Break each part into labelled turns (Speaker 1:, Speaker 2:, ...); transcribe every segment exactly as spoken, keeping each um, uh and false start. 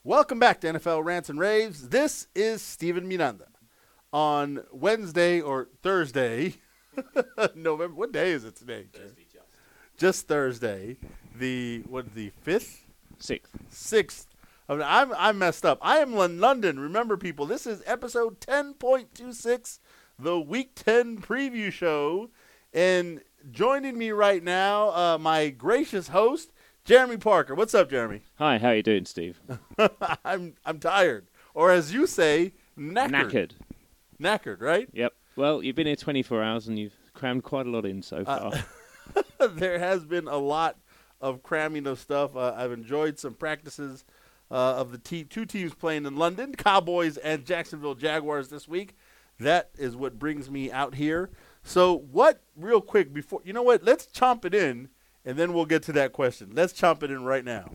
Speaker 1: Welcome back to N F L Rants and Raves. This is Steven Miranda. On Wednesday or Thursday, November, what day is it today?
Speaker 2: Thursday, just.
Speaker 1: Just Thursday, the, what, the fifth?
Speaker 2: Sixth.
Speaker 1: Sixth. I'm, I'm messed up. I am in London. Remember, people, this is episode ten point two six, the Week ten preview show. And joining me right now, uh, my gracious host, Jeremy Parker. What's up, Jeremy?
Speaker 2: Hi, how you doing, Steve?
Speaker 1: I'm I'm tired. Or as you say, knackered.
Speaker 2: Knackered.
Speaker 1: Knackered, right?
Speaker 2: Yep. Well, you've been here twenty-four hours and you've crammed quite a lot in so far.
Speaker 1: Uh, there has been a lot of cramming of stuff. Uh, I've enjoyed some practices uh, of the te- two teams playing in London, Cowboys and Jacksonville Jaguars this week. That is what brings me out here. So what, real quick, before, you know what, let's chomp it in, and then we'll get to that question. Let's chomp it in right now.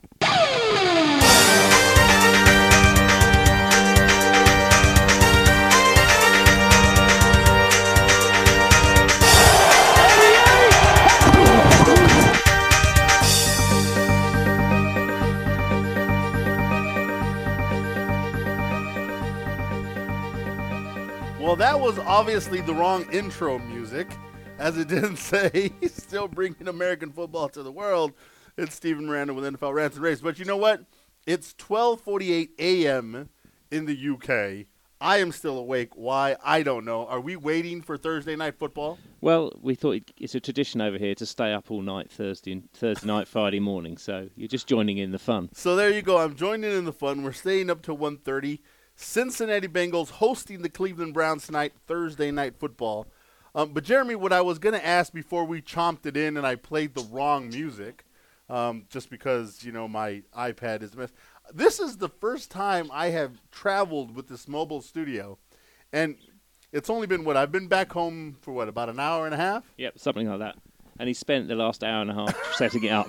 Speaker 1: Well, that was obviously the wrong intro music, as it didn't say still bringing American football to the world. It's Steven Miranda with N F L Rants and Raves. But you know what? It's twelve forty-eight a.m. in the U K. I am still awake. Why? I don't know. Are we waiting for Thursday night football?
Speaker 2: Well, we thought it's a tradition over here to stay up all night Thursday and Thursday night, Friday morning. So you're just joining in the fun.
Speaker 1: So there you go. I'm joining in the fun. We're staying up till one thirty. Cincinnati Bengals hosting the Cleveland Browns tonight, Thursday night football. Um, but, Jeremy, what I was going to ask before we chomped it in and I played the wrong music, um, just because, you know, my iPad is a mess. This is the first time I have traveled with this mobile studio. And it's only been, what, I've been back home for, what, about an hour and a half?
Speaker 2: Yep, something like that. And he spent the last hour and a half setting it up.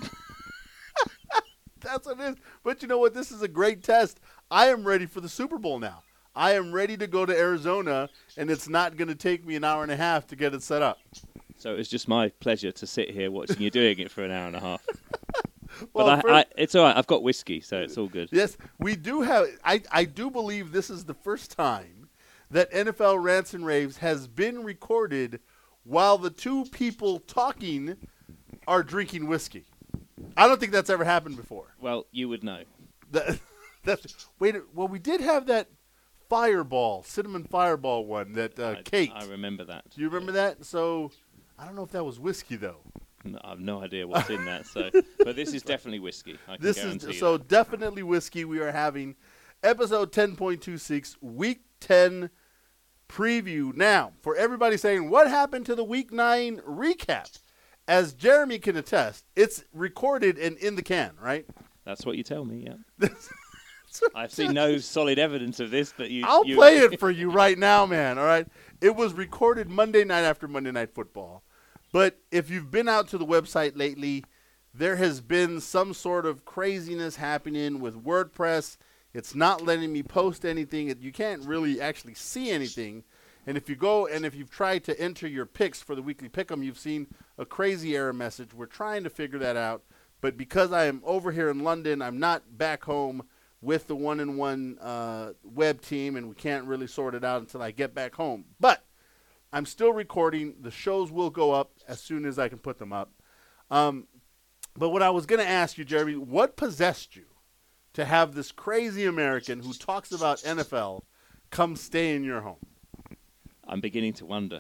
Speaker 1: That's what it is. But you know what? This is a great test. I am ready for the Super Bowl now. I am ready to go to Arizona, and it's not going to take me an hour and a half to get it set up.
Speaker 2: So it was just my pleasure to sit here watching you doing it for an hour and a half.
Speaker 1: Well,
Speaker 2: but I,
Speaker 1: first,
Speaker 2: I, it's all right. I've got whiskey, so it's all good.
Speaker 1: Yes, we do have I, – I do believe this is the first time that N F L Rants and Raves has been recorded while the two people talking are drinking whiskey. I don't think that's ever happened before.
Speaker 2: Well, you would know.
Speaker 1: That, that's wait. Well, we did have that Fireball, cinnamon Fireball one that uh,
Speaker 2: I,
Speaker 1: Kate.
Speaker 2: I remember that.
Speaker 1: Do you remember
Speaker 2: yes.
Speaker 1: that? So I don't know if that was whiskey though.
Speaker 2: No, I have no idea what's in that. So, but this is definitely whiskey. I can
Speaker 1: This
Speaker 2: guarantee
Speaker 1: is so
Speaker 2: that.
Speaker 1: definitely whiskey. We are having episode ten point two six, week ten preview. Now, for everybody saying, what happened to the week nine recap? As Jeremy can attest, it's recorded and in the can, right?
Speaker 2: That's what you tell me, yeah. I've seen no solid evidence of this, but you...
Speaker 1: I'll
Speaker 2: you
Speaker 1: play it for you right now, man, all right? It was recorded Monday night after Monday Night Football. But if you've been out to the website lately, there has been some sort of craziness happening with WordPress. It's not letting me post anything. You can't really actually see anything. And if you go and if you've tried to enter your picks for the weekly pick'em, you've seen a crazy error message. We're trying to figure that out. But because I am over here in London, I'm not back home with the one-in-one uh, web team, and we can't really sort it out until I get back home. But I'm still recording. The shows will go up as soon as I can put them up. Um, but what I was going to ask you, Jeremy, what possessed you to have this crazy American who talks about N F L come stay in your home?
Speaker 2: I'm beginning to wonder.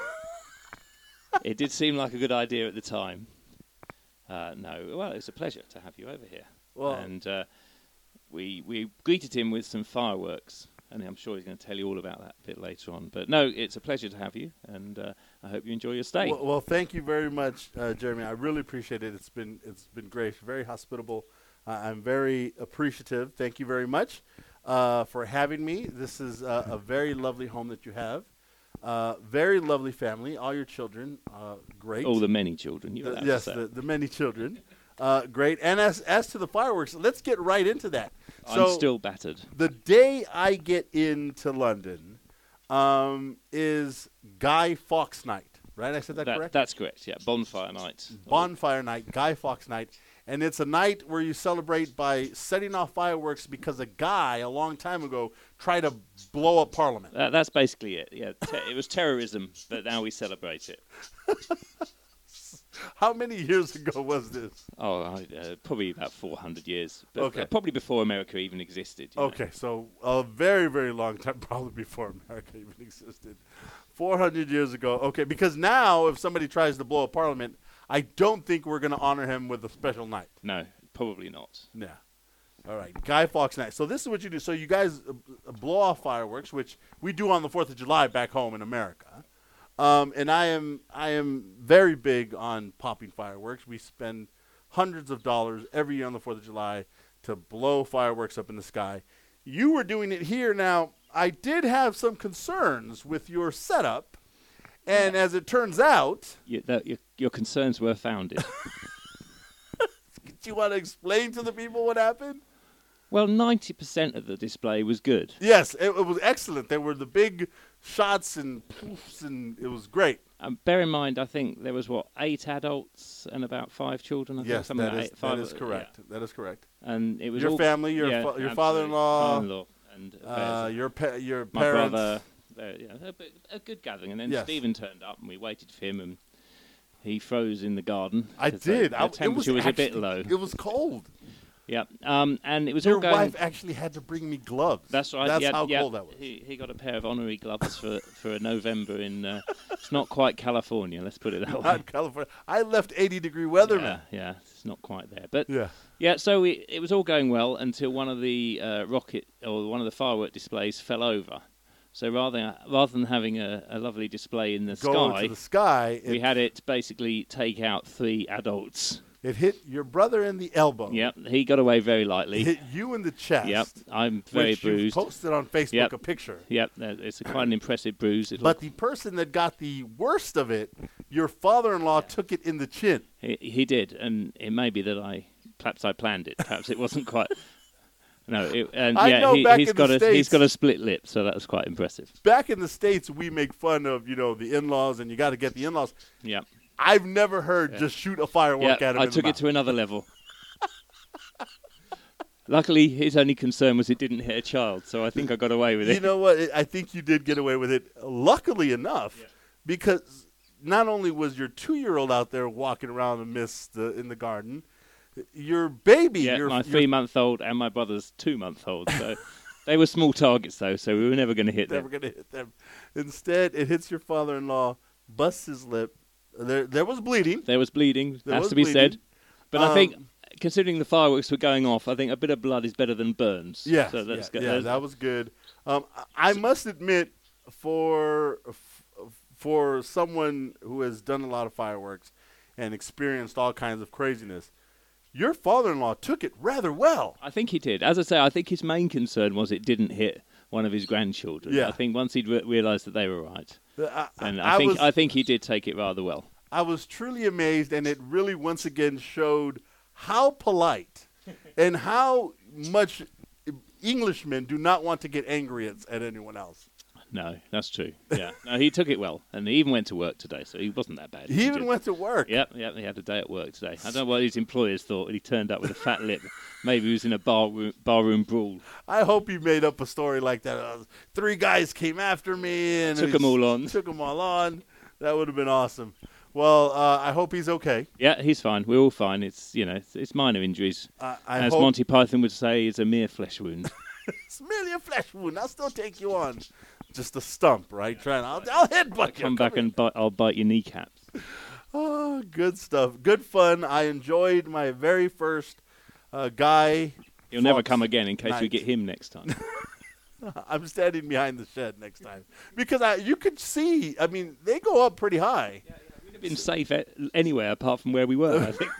Speaker 2: It did seem like a good idea at the time. Uh, no, well, it's a pleasure to have you over here.
Speaker 1: Well,
Speaker 2: and uh, we we greeted him with some fireworks, and I'm sure he's going to tell you all about that a bit later on. But no, it's a pleasure to have you, and uh, I hope you enjoy your stay.
Speaker 1: Well, well thank you very much, uh, Jeremy. I really appreciate it. It's been it's been great, very hospitable. Uh, I'm very appreciative. Thank you very much uh, for having me. This is uh, a very lovely home that you have. Uh, very lovely family. All your children, uh, great.
Speaker 2: All the many children. You
Speaker 1: The-
Speaker 2: allowed
Speaker 1: yes,
Speaker 2: to say.
Speaker 1: the, the many children. Uh, great. And as as to the fireworks, let's get right into that. So
Speaker 2: I'm still battered.
Speaker 1: the day I get into London um, is Guy Fawkes night, right? I said that,
Speaker 2: That,
Speaker 1: correct?
Speaker 2: that's correct, yeah. Bonfire night.
Speaker 1: Bonfire night, Guy Fawkes night. And it's a night where you celebrate by setting off fireworks because a guy a long time ago tried to blow up Parliament.
Speaker 2: Uh, that's basically it. Yeah, Te- it was terrorism, but now we celebrate it.
Speaker 1: How many years ago was this?
Speaker 2: Oh, I- uh, probably about four hundred years. But
Speaker 1: Okay.
Speaker 2: uh, probably before America even existed. you know.
Speaker 1: Okay, so a very, very long time, probably before America even existed. four hundred years ago. Okay, because now if somebody tries to blow up Parliament, I don't think we're going to honor him with a special night.
Speaker 2: No, probably not.
Speaker 1: Yeah. All right, Guy Fawkes Night. So this is what you do. So you guys uh, blow off fireworks, which we do on the fourth of July back home in America. Um, and I am I am very big on popping fireworks. We spend hundreds of dollars every year on the fourth of July to blow fireworks up in the sky. You were doing it here. Now, I did have some concerns with your setup. And as it turns out,
Speaker 2: You, that, your, your concerns were founded.
Speaker 1: do you want to explain to the people what happened?
Speaker 2: Well, ninety percent of the display was good.
Speaker 1: Yes, it, it was excellent. There were the big shots and poofs, and it was great.
Speaker 2: Um, bear in mind, I think there was, what, eight adults and about five children? I think,
Speaker 1: Yes,
Speaker 2: something
Speaker 1: that
Speaker 2: like
Speaker 1: is,
Speaker 2: eight, five,
Speaker 1: that is correct.
Speaker 2: yeah.
Speaker 1: That is correct.
Speaker 2: And it was
Speaker 1: Your
Speaker 2: all,
Speaker 1: family, your
Speaker 2: yeah,
Speaker 1: fa- your
Speaker 2: absolutely.
Speaker 1: father-in-law,
Speaker 2: Father-in-law and
Speaker 1: Uh,
Speaker 2: affairs.
Speaker 1: your pa- your
Speaker 2: my
Speaker 1: parents.
Speaker 2: brother. Uh, yeah, a, bit- a good gathering. And then
Speaker 1: Yes.
Speaker 2: Stephen turned up, and we waited for him, and he froze in the garden.
Speaker 1: I
Speaker 2: 'cause the-
Speaker 1: did.
Speaker 2: The,
Speaker 1: I,
Speaker 2: temperature
Speaker 1: it was,
Speaker 2: was, a bit
Speaker 1: actually-
Speaker 2: low.
Speaker 1: It was cold.
Speaker 2: Yeah. Um, and it was
Speaker 1: Your
Speaker 2: all going.
Speaker 1: wife actually had to bring me gloves.
Speaker 2: That's right.
Speaker 1: That's
Speaker 2: yeah,
Speaker 1: how
Speaker 2: yeah.
Speaker 1: cold that was.
Speaker 2: He, he got a pair of honorary gloves for for a November in. Uh, it's not quite California. Let's put it that way.
Speaker 1: Not California. I left eighty degree weather,
Speaker 2: Yeah,
Speaker 1: man.
Speaker 2: yeah, it's not quite there, but
Speaker 1: Yeah.
Speaker 2: yeah. So we, it was all going well until one of the uh, rocket or one of the firework displays fell over. So rather rather than having a, a lovely display in the
Speaker 1: Go
Speaker 2: sky,
Speaker 1: to the sky.
Speaker 2: we
Speaker 1: It,
Speaker 2: had it basically take out three adults.
Speaker 1: it hit your brother in the elbow.
Speaker 2: Yep, he got away very
Speaker 1: It
Speaker 2: lightly.
Speaker 1: hit you in the chest.
Speaker 2: Yep, I'm very
Speaker 1: which you
Speaker 2: bruised.
Speaker 1: posted on Facebook
Speaker 2: Yep.
Speaker 1: a picture.
Speaker 2: Yep, that- it's a quite an impressive bruise. It
Speaker 1: But the person that got the worst of it, your father-in-law took it in the chin.
Speaker 2: He, he did, and it may be that I perhaps I planned it. Perhaps it wasn't quite. No, it, and
Speaker 1: I
Speaker 2: yeah,
Speaker 1: know
Speaker 2: he,
Speaker 1: back
Speaker 2: he's
Speaker 1: in
Speaker 2: got
Speaker 1: the
Speaker 2: a he's
Speaker 1: States-
Speaker 2: got a split lip, so that was quite impressive.
Speaker 1: Back in the States, we make fun of, you know, the in-laws, and you got to get the in-laws.
Speaker 2: Yeah,
Speaker 1: I've never heard just shoot a firework
Speaker 2: yeah.
Speaker 1: at him
Speaker 2: I
Speaker 1: in the
Speaker 2: took it
Speaker 1: mouth.
Speaker 2: to another level. Luckily, his only concern was it didn't hit a child, so I think I got away with
Speaker 1: You
Speaker 2: it.
Speaker 1: know what? I think you did get away with it, luckily enough, because not only was your two-year-old out there walking around the mist uh, in the garden, your baby,
Speaker 2: yeah,
Speaker 1: your,
Speaker 2: my
Speaker 1: your
Speaker 2: three-month-old and my brother's two-month-old. So they were small targets, though, so we were never going to hit
Speaker 1: never
Speaker 2: them.
Speaker 1: going to hit them. Instead, it hits your father-in-law, busts his lip. There, there was bleeding.
Speaker 2: There was bleeding,
Speaker 1: There
Speaker 2: has
Speaker 1: was
Speaker 2: to be
Speaker 1: bleeding.
Speaker 2: said. But I think,
Speaker 1: Um,
Speaker 2: considering the fireworks were going off, I think a bit of blood is better than burns.
Speaker 1: Yeah,
Speaker 2: so that's
Speaker 1: yeah,
Speaker 2: good.
Speaker 1: yeah,
Speaker 2: That's-
Speaker 1: that was good. Um, I I must admit, for f- for someone who has done a lot of fireworks and experienced all kinds of craziness, your father-in-law took it rather well.
Speaker 2: I think he did. As I say, I think his main concern was it didn't hit one of his grandchildren.
Speaker 1: Yeah.
Speaker 2: I think once he'd re- realised that they were right,
Speaker 1: I,
Speaker 2: and
Speaker 1: I
Speaker 2: I, think
Speaker 1: was,
Speaker 2: I think he did take it rather well.
Speaker 1: I was truly amazed, and it really once again showed how polite and how much Englishmen do not want to get angry at, at anyone else.
Speaker 2: No, that's true. Yeah, no, he took it well, and he even went to work today, so he wasn't that bad.
Speaker 1: He even
Speaker 2: did.
Speaker 1: went to work.
Speaker 2: Yep, yep. He had a day at work today. I don't know what his employers thought. He turned up with a fat lip. Maybe he was in a bar room, barroom brawl.
Speaker 1: I hope he made up a story like that. Uh, three guys came after me and
Speaker 2: Took
Speaker 1: he
Speaker 2: 'em all on.
Speaker 1: Took them all on. That would have been awesome. Well, uh, I hope he's okay.
Speaker 2: Yeah, he's fine. We're all fine. It's you know, it's, it's minor injuries.
Speaker 1: I, I
Speaker 2: As
Speaker 1: hope
Speaker 2: Monty Python would say, it's a mere flesh wound.
Speaker 1: it's merely a flesh wound. I'll still take you on. Just a stump, right? Trying. I'll, I'll headbutt you.
Speaker 2: Come back
Speaker 1: here.
Speaker 2: and bite, I'll bite your kneecaps.
Speaker 1: Oh, good stuff. Good fun. I enjoyed my very first uh, guy.
Speaker 2: He'll never
Speaker 1: Fox
Speaker 2: come again in case we
Speaker 1: night.
Speaker 2: get him next time.
Speaker 1: I'm standing behind the shed next time because I you could see. I mean, they go up pretty high.
Speaker 2: We'd have been safe a- anywhere apart from where we were, I think.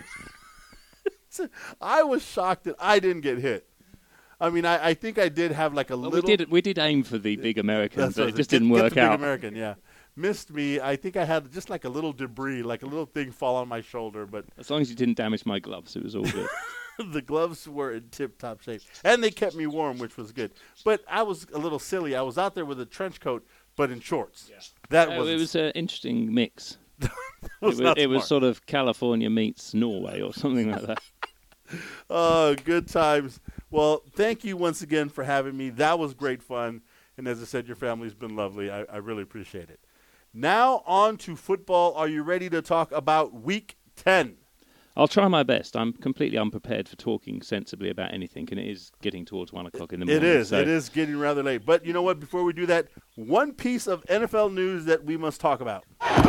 Speaker 1: I was shocked that I didn't get hit. I mean, I, I think I did have like a
Speaker 2: Well,
Speaker 1: little.
Speaker 2: we did we did aim for the big American,
Speaker 1: That's
Speaker 2: but
Speaker 1: what
Speaker 2: it
Speaker 1: I
Speaker 2: just
Speaker 1: said.
Speaker 2: didn't
Speaker 1: Get- get
Speaker 2: work
Speaker 1: the big
Speaker 2: out.
Speaker 1: American, yeah, missed me. I think I had just like a little debris, like a little thing fall on my shoulder, but
Speaker 2: As long as you didn't damage my gloves, it was all good.
Speaker 1: the gloves were in tip-top shape, and they kept me warm, which was good. But I was a little silly. I was out there with a trench coat, but in shorts. Yeah. That
Speaker 2: Uh,
Speaker 1: was
Speaker 2: it was an interesting mix.
Speaker 1: was
Speaker 2: it was,
Speaker 1: not
Speaker 2: it was
Speaker 1: smart.
Speaker 2: sort of California meets Norway or something like that.
Speaker 1: Oh, good times. Well, thank you once again for having me. That was great fun. And as I said, your family's been lovely. I, I really appreciate it. Now on to football. Are you ready to talk about Week ten?
Speaker 2: I'll try my best. I'm completely unprepared for talking sensibly about anything, and it is getting towards one o'clock in the morning.
Speaker 1: It is.
Speaker 2: So.
Speaker 1: It is getting rather late. But you know what? Before we do that, one piece of N F L news that we must talk about.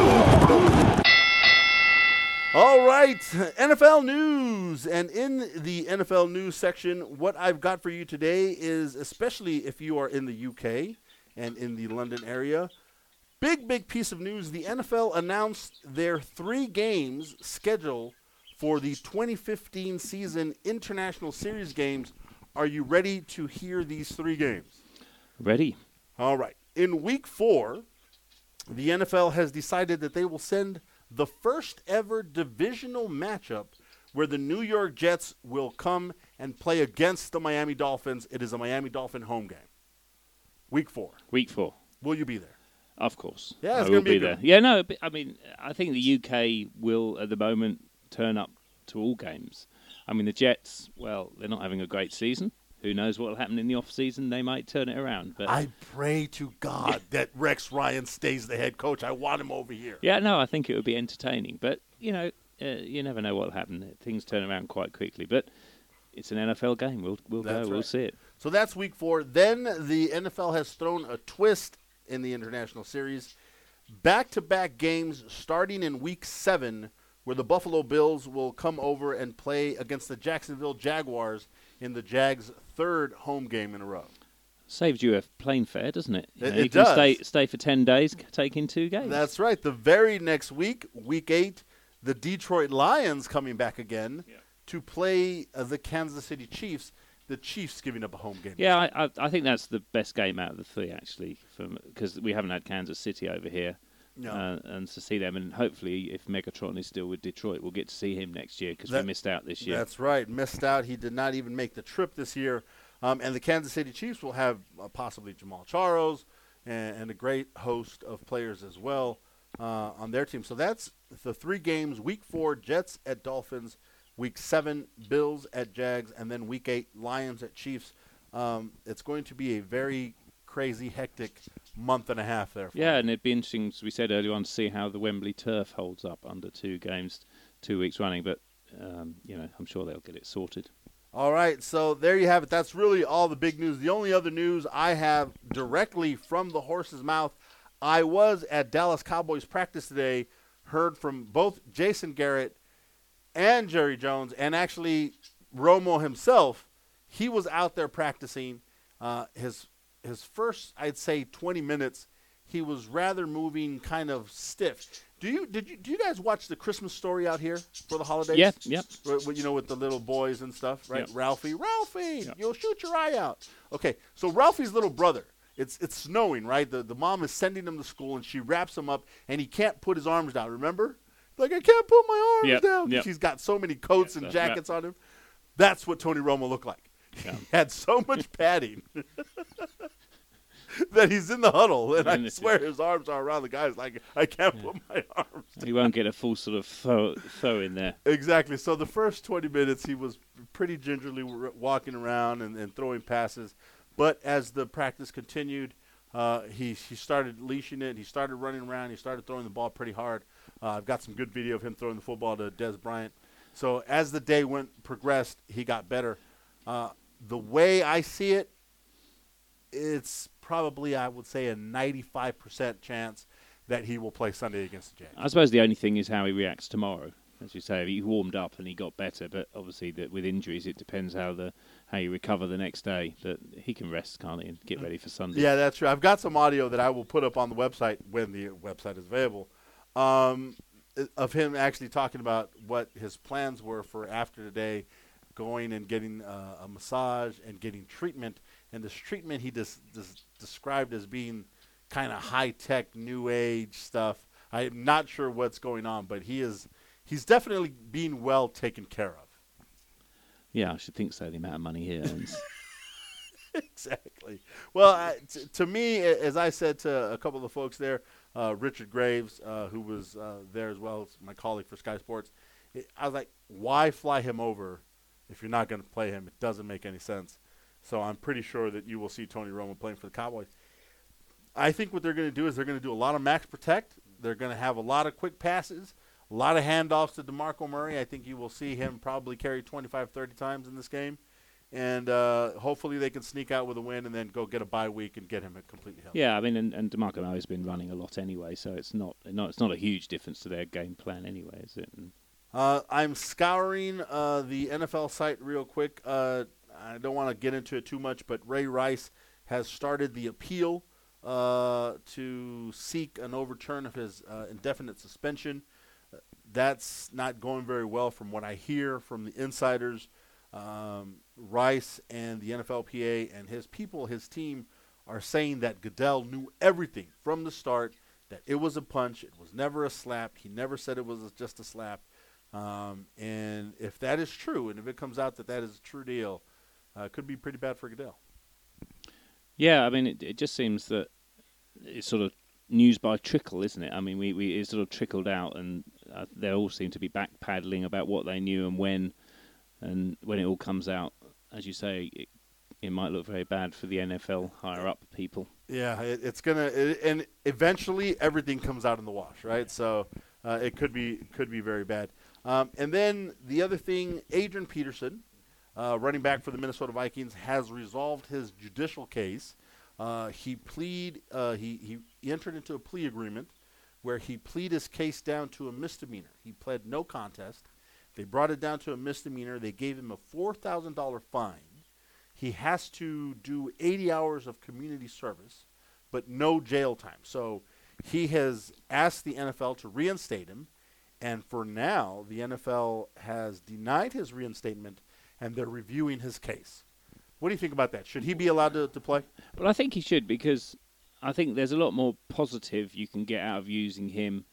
Speaker 1: All right, N F L news. And in the N F L news section, what I've got for you today is, especially if you are in the U K and in the London area, big, big piece of news. The N F L announced their three games schedule for the twenty fifteen season International Series games. Are you ready to hear these three games?
Speaker 2: Ready.
Speaker 1: All right. In week four, the N F L has decided that they will send the first ever divisional matchup where the New York Jets will come and play against the Miami Dolphins. It is a Miami Dolphin home game. Week four.
Speaker 2: Week four.
Speaker 1: Will you be there?
Speaker 2: Of course.
Speaker 1: Yeah, it's
Speaker 2: I will
Speaker 1: gonna be
Speaker 2: be
Speaker 1: a good
Speaker 2: there.
Speaker 1: one.
Speaker 2: Yeah, no, but, I mean, I think the U K will, at the moment, turn up to all games. I mean, the Jets, well, they're not having a great season. Who knows what will happen in the off-season? They might turn it around. But
Speaker 1: I pray to God that Rex Ryan stays the head coach. I want him over here.
Speaker 2: yeah, no, I think it would be entertaining. But, you know, uh, you never know what will happen. Things turn around quite quickly. But it's an N F L game. We'll, we'll
Speaker 1: That's
Speaker 2: go. We'll
Speaker 1: right.
Speaker 2: see it.
Speaker 1: So that's week four. Then the N F L has thrown a twist in the International Series. Back-to-back games starting in week seven, where the Buffalo Bills will come over and play against the Jacksonville Jaguars in the Jags' third home game in a row.
Speaker 2: Saves you a plane fare, doesn't it? You,
Speaker 1: It-
Speaker 2: know,
Speaker 1: it
Speaker 2: you can
Speaker 1: does.
Speaker 2: stay stay for ten days, taking two games.
Speaker 1: That's right. The very next week, week eight, the Detroit Lions coming back again
Speaker 2: Yeah.
Speaker 1: to play uh, the Kansas City Chiefs. The Chiefs giving up a home game.
Speaker 2: Yeah, I, I, I think that's the best game out of the three, actually, because we haven't had Kansas City over here.
Speaker 1: No.
Speaker 2: Uh, and to see them, and hopefully, if Megatron is still with Detroit, we'll get to see him next year because we
Speaker 1: That-
Speaker 2: missed out this year.
Speaker 1: That's right. Missed out. He did not even make the trip this year. Um, and the Kansas City Chiefs will have uh, possibly Jamal Charles and, and a great host of players as well uh, on their team. So that's the three games. Week four, Jets at Dolphins. Week seven, Bills at Jags. And then week eight, Lions at Chiefs. Um, it's going to be a very crazy, hectic month and a half there. For
Speaker 2: Yeah,
Speaker 1: them.
Speaker 2: and it'd be interesting, as we said earlier on, to see how the Wembley turf holds up under two games, two weeks running. But, um, you know, I'm sure they'll get it sorted.
Speaker 1: All right, so there you have it. That's really all the big news. The only other news I have directly from the horse's mouth, I was at Dallas Cowboys practice today, heard from both Jason Garrett and Jerry Jones, and actually Romo himself. He was out there practicing. Uh, his his first, I'd say, twenty minutes, he was rather moving, kind of stiff. Do you did you do you guys watch the Christmas Story out here for the holidays?
Speaker 2: Yeah, yep.
Speaker 1: Wh- wh- You know, with the little boys and stuff, right?
Speaker 2: Yep.
Speaker 1: Ralphie, Ralphie,
Speaker 2: Yep.
Speaker 1: you'll shoot your eye out. Okay, so Ralphie's little brother, it's it's snowing, right? The the mom is sending him to school, and she wraps him up, and he can't put his arms down. Remember? Like, I can't put my arms
Speaker 2: Yep,
Speaker 1: down.
Speaker 2: yep.
Speaker 1: She's got so many coats
Speaker 2: Yep,
Speaker 1: and
Speaker 2: that- that-
Speaker 1: jackets on him. That's what Tony Romo looked like.
Speaker 2: Yeah.
Speaker 1: He had so much padding that he's in the huddle, and I
Speaker 2: And it's-
Speaker 1: swear his arms are around the guys like, I can't put my arms down.
Speaker 2: He won't get a full sort of throw, throw in there.
Speaker 1: Exactly. So the first twenty minutes, he was pretty gingerly w- walking around and, and throwing passes. But as the practice continued, uh, he he started leashing it. He started running around. He started throwing the ball pretty hard. Uh, I've got some good video of him throwing the football to Des Bryant. So as the day went progressed, he got better. Uh, the way I see it, it's probably, I would say, a ninety-five percent chance that he will play Sunday against the Jags.
Speaker 2: I suppose the only thing is how he reacts tomorrow. As you say, he warmed up and he got better, but obviously that with injuries, it depends how the how you recover the next day. But he can rest, can't he, and get ready for Sunday.
Speaker 1: Yeah, that's true. I've got some audio that I will put up on the website when the website is available, um, of him actually talking about what his plans were for after today, going and getting uh, a massage and getting treatment. And this treatment he just des- des- described as being kind of high-tech, new age stuff. I'm not sure what's going on, but he is he's definitely being well taken care of.
Speaker 2: Yeah, I should think so. The amount of money he earns.
Speaker 1: Exactly. Well, I, t- to me, a- as I said to a couple of the folks there, uh, Richard Graves, uh, who was uh, there as well, as my colleague for Sky Sports, it, I was like, why fly him over if you're not going to play him, it doesn't make any sense. So I'm pretty sure that you will see Tony Romo playing for the Cowboys. I think what they're going to do is they're going to do a lot of max protect. They're going to have a lot of quick passes, a lot of handoffs to DeMarco Murray. I think you will see him probably carry twenty-five, thirty times in this game. And uh, hopefully they can sneak out with a win and then go get a bye week and get him completely healthy.
Speaker 2: Yeah, I mean, and, and DeMarco Murray's been running a lot anyway, so it's not, not it's not a huge difference to their game plan anyway, is it? And
Speaker 1: uh, I'm scouring uh, the N F L site real quick. Uh, I don't want to get into it too much, but Ray Rice has started the appeal uh, to seek an overturn of his uh, indefinite suspension. Uh, that's not going very well from what I hear from the insiders. Um, Rice and the N F L P A and his people, his team, are saying that Goodell knew everything from the start, that it was a punch, it was never a slap, he never said it was just a slap. Um, and if that is true, and if it comes out that that is a true deal, uh, it could be pretty bad for Goodell.
Speaker 2: Yeah, I mean, it, it just seems that it's sort of news by trickle, isn't it? I mean, we, we it sort of trickled out, and uh, they all seem to be backpedaling about what they knew and when. And when it all comes out, as you say, it, it might look very bad for the N F L higher-up people.
Speaker 1: Yeah, it, it's going to – and eventually everything comes out in the wash, right? So uh, it could be could be very bad. Um, and then the other thing, Adrian Peterson, uh, running back for the Minnesota Vikings, has resolved his judicial case. Uh, he plead uh, he, he, he entered into a plea agreement where he plead his case down to a misdemeanor. He pled no contest. They brought it down to a misdemeanor. They gave him a four thousand dollars fine. He has to do eighty hours of community service, but no jail time. So he has asked the N F L to reinstate him, and for now, the N F L has denied his reinstatement, and they're reviewing his case. What do you think about that? Should he be allowed to, to play?
Speaker 2: Well, I think he should, because I think there's a lot more positive you can get out of using him.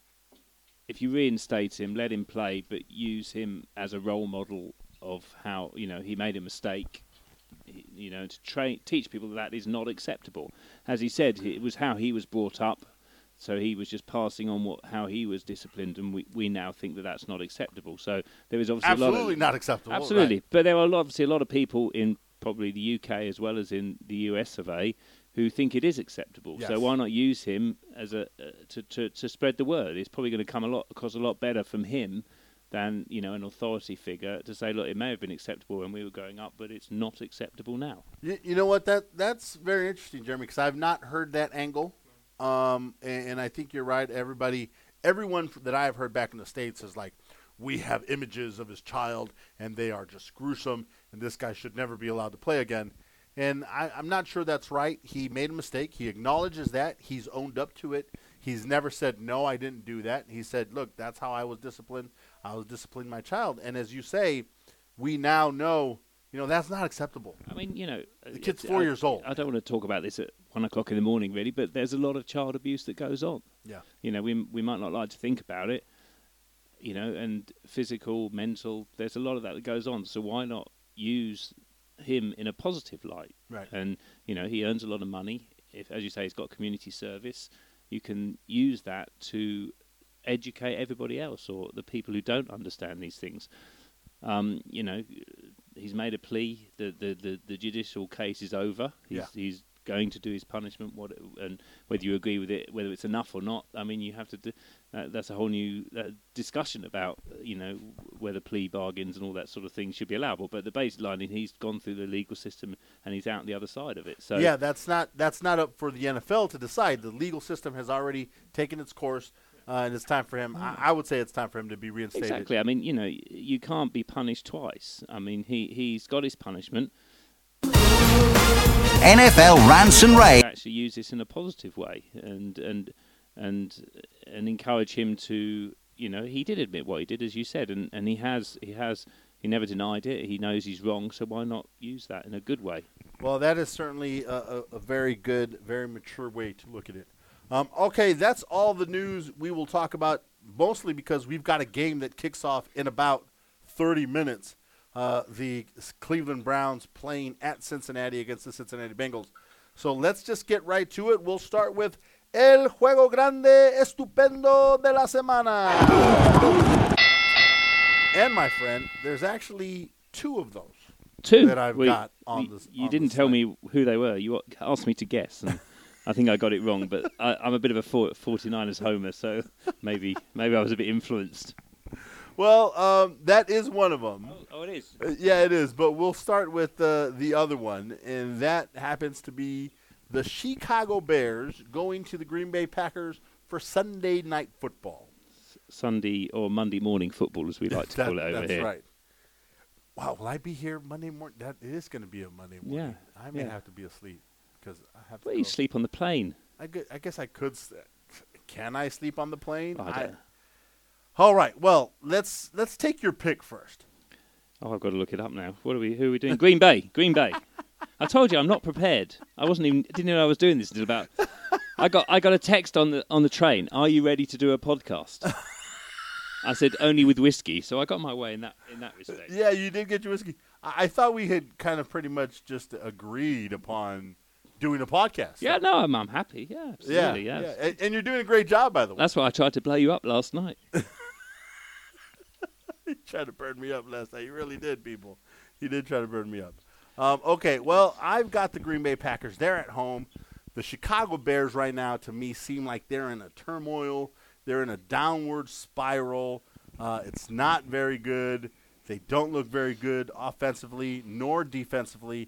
Speaker 2: If you reinstate him, let him play, but use him as a role model of how, you know, he made a mistake, you know, to train, teach people that that is not acceptable. As he said, it was how he was brought up, so he was just passing on what how he was disciplined, and we, we now think that that's not acceptable. So there is obviously
Speaker 1: absolutely
Speaker 2: a lot of,
Speaker 1: not acceptable.
Speaker 2: Absolutely,
Speaker 1: right.
Speaker 2: But there are obviously a lot of people in probably the U K as well as in the U S of A who think it is acceptable.
Speaker 1: Yes.
Speaker 2: So why not use him as a uh, to, to to spread the word? It's probably going to come a lot across a lot better from him than, you know, an authority figure to say, look, it may have been acceptable when we were growing up, but it's not acceptable now.
Speaker 1: You, you know what? That that's very interesting, Jeremy, because I've not heard that angle, um, and, and I think you're right. Everybody, everyone that I've heard back in the States is like, we have images of his child, and they are just gruesome, and this guy should never be allowed to play again. And I, I'm not sure that's right. He made a mistake. He acknowledges that. He's owned up to it. He's never said, no, I didn't do that. He said, look, that's how I was disciplined. I was disciplining my child. And as you say, we now know, you know, that's not acceptable.
Speaker 2: I mean, you know.
Speaker 1: The kid's four
Speaker 2: I,
Speaker 1: years old.
Speaker 2: I don't want to talk about this at one o'clock in the morning, really, but there's a lot of child abuse that goes on.
Speaker 1: Yeah.
Speaker 2: You know, we we might not like to think about it, you know, and physical, mental, there's a lot of that that goes on. So why not use him in a positive light?
Speaker 1: Right.
Speaker 2: And, you know, he earns a lot of money. If, as you say, he's got community service, you can use that to educate everybody else or the people who don't understand these things. Um, you know, he's made a plea. The, the, the, the judicial case is over. He's,
Speaker 1: yeah.
Speaker 2: he's going to do his punishment. What and whether you agree with it, whether it's enough or not, I mean, you have to do. Uh, that's a whole new uh, discussion about, you know, whether plea bargains and all that sort of thing should be allowable. But the baseline is he's gone through the legal system and he's out the other side of it. So
Speaker 1: yeah, that's not that's not up for the N F L to decide. The legal system has already taken its course. Uh, and it's time for him. I, I would say it's time for him to be reinstated.
Speaker 2: Exactly. I mean, you know, you can't be punished twice. I mean, he he's got his punishment.
Speaker 3: N F L Rants and Raves.
Speaker 2: Actually, use this in a positive way, and and and and encourage him to. You know, he did admit what he did, as you said, and, and he has he has he never denied it. He knows he's wrong, so why not use that in a good way?
Speaker 1: Well, that is certainly a, a, a very good, very mature way to look at it. Um, okay, that's all the news we will talk about, mostly because we've got a game that kicks off in about thirty minutes. Uh, the Cleveland Browns playing at Cincinnati against the Cincinnati Bengals. So let's just get right to it. We'll start with El Juego Grande Estupendo de la Semana. And, my friend, there's actually two of those
Speaker 2: Two
Speaker 1: that I've
Speaker 2: We-
Speaker 1: got on
Speaker 2: you,
Speaker 1: this.
Speaker 2: You
Speaker 1: on
Speaker 2: didn't
Speaker 1: the
Speaker 2: tell
Speaker 1: site.
Speaker 2: me who they were. You asked me to guess, and I think I got it wrong. But I, I'm a bit of a for- forty-niners homer, so maybe maybe I was a bit influenced.
Speaker 1: Well, um, that is one of them.
Speaker 2: Oh, oh it is.
Speaker 1: Uh, yeah, it is. But we'll start with uh, the other one, and that happens to be the Chicago Bears going to the Green Bay Packers for Sunday Night Football.
Speaker 2: Sunday or Monday morning football, as we like to
Speaker 1: That-
Speaker 2: call it over
Speaker 1: that's
Speaker 2: here.
Speaker 1: right. Wow, will I be here Monday morning? That is going to be a Monday morning.
Speaker 2: Yeah,
Speaker 1: I may
Speaker 2: yeah.
Speaker 1: have to be asleep because I have to.
Speaker 2: Well, you
Speaker 1: go.
Speaker 2: sleep on the plane.
Speaker 1: I, gu- I guess I could. s- Can I sleep on the plane?
Speaker 2: Oh, I don't.
Speaker 1: All right. Well, let's let's take your pick first.
Speaker 2: Oh, I've got to look it up now. What are we? Who are we doing? Green Bay. Green Bay. I told you I'm not prepared. I wasn't even didn't know I was doing this until about. I got I got a text on the on the train. Are you ready to do a podcast? I said only with whiskey, so I got my way in that in that respect.
Speaker 1: Yeah, you did get your whiskey. I, I thought we had kind of pretty much just agreed upon doing a podcast.
Speaker 2: Yeah, no, I'm I'm happy. Yeah,
Speaker 1: Yeah,
Speaker 2: absolutely.
Speaker 1: yeah.
Speaker 2: Yeah,
Speaker 1: And, and you're doing a great job, by the way.
Speaker 2: That's why I tried to blow you up last night.
Speaker 1: He tried to burn me up last night. He really did, people. He did try to burn me up. Um, okay, well, I've got the Green Bay Packers. They're at home. The Chicago Bears right now, to me, seem like they're in a turmoil. They're in a downward spiral. Uh, it's not very good. They don't look very good offensively nor defensively.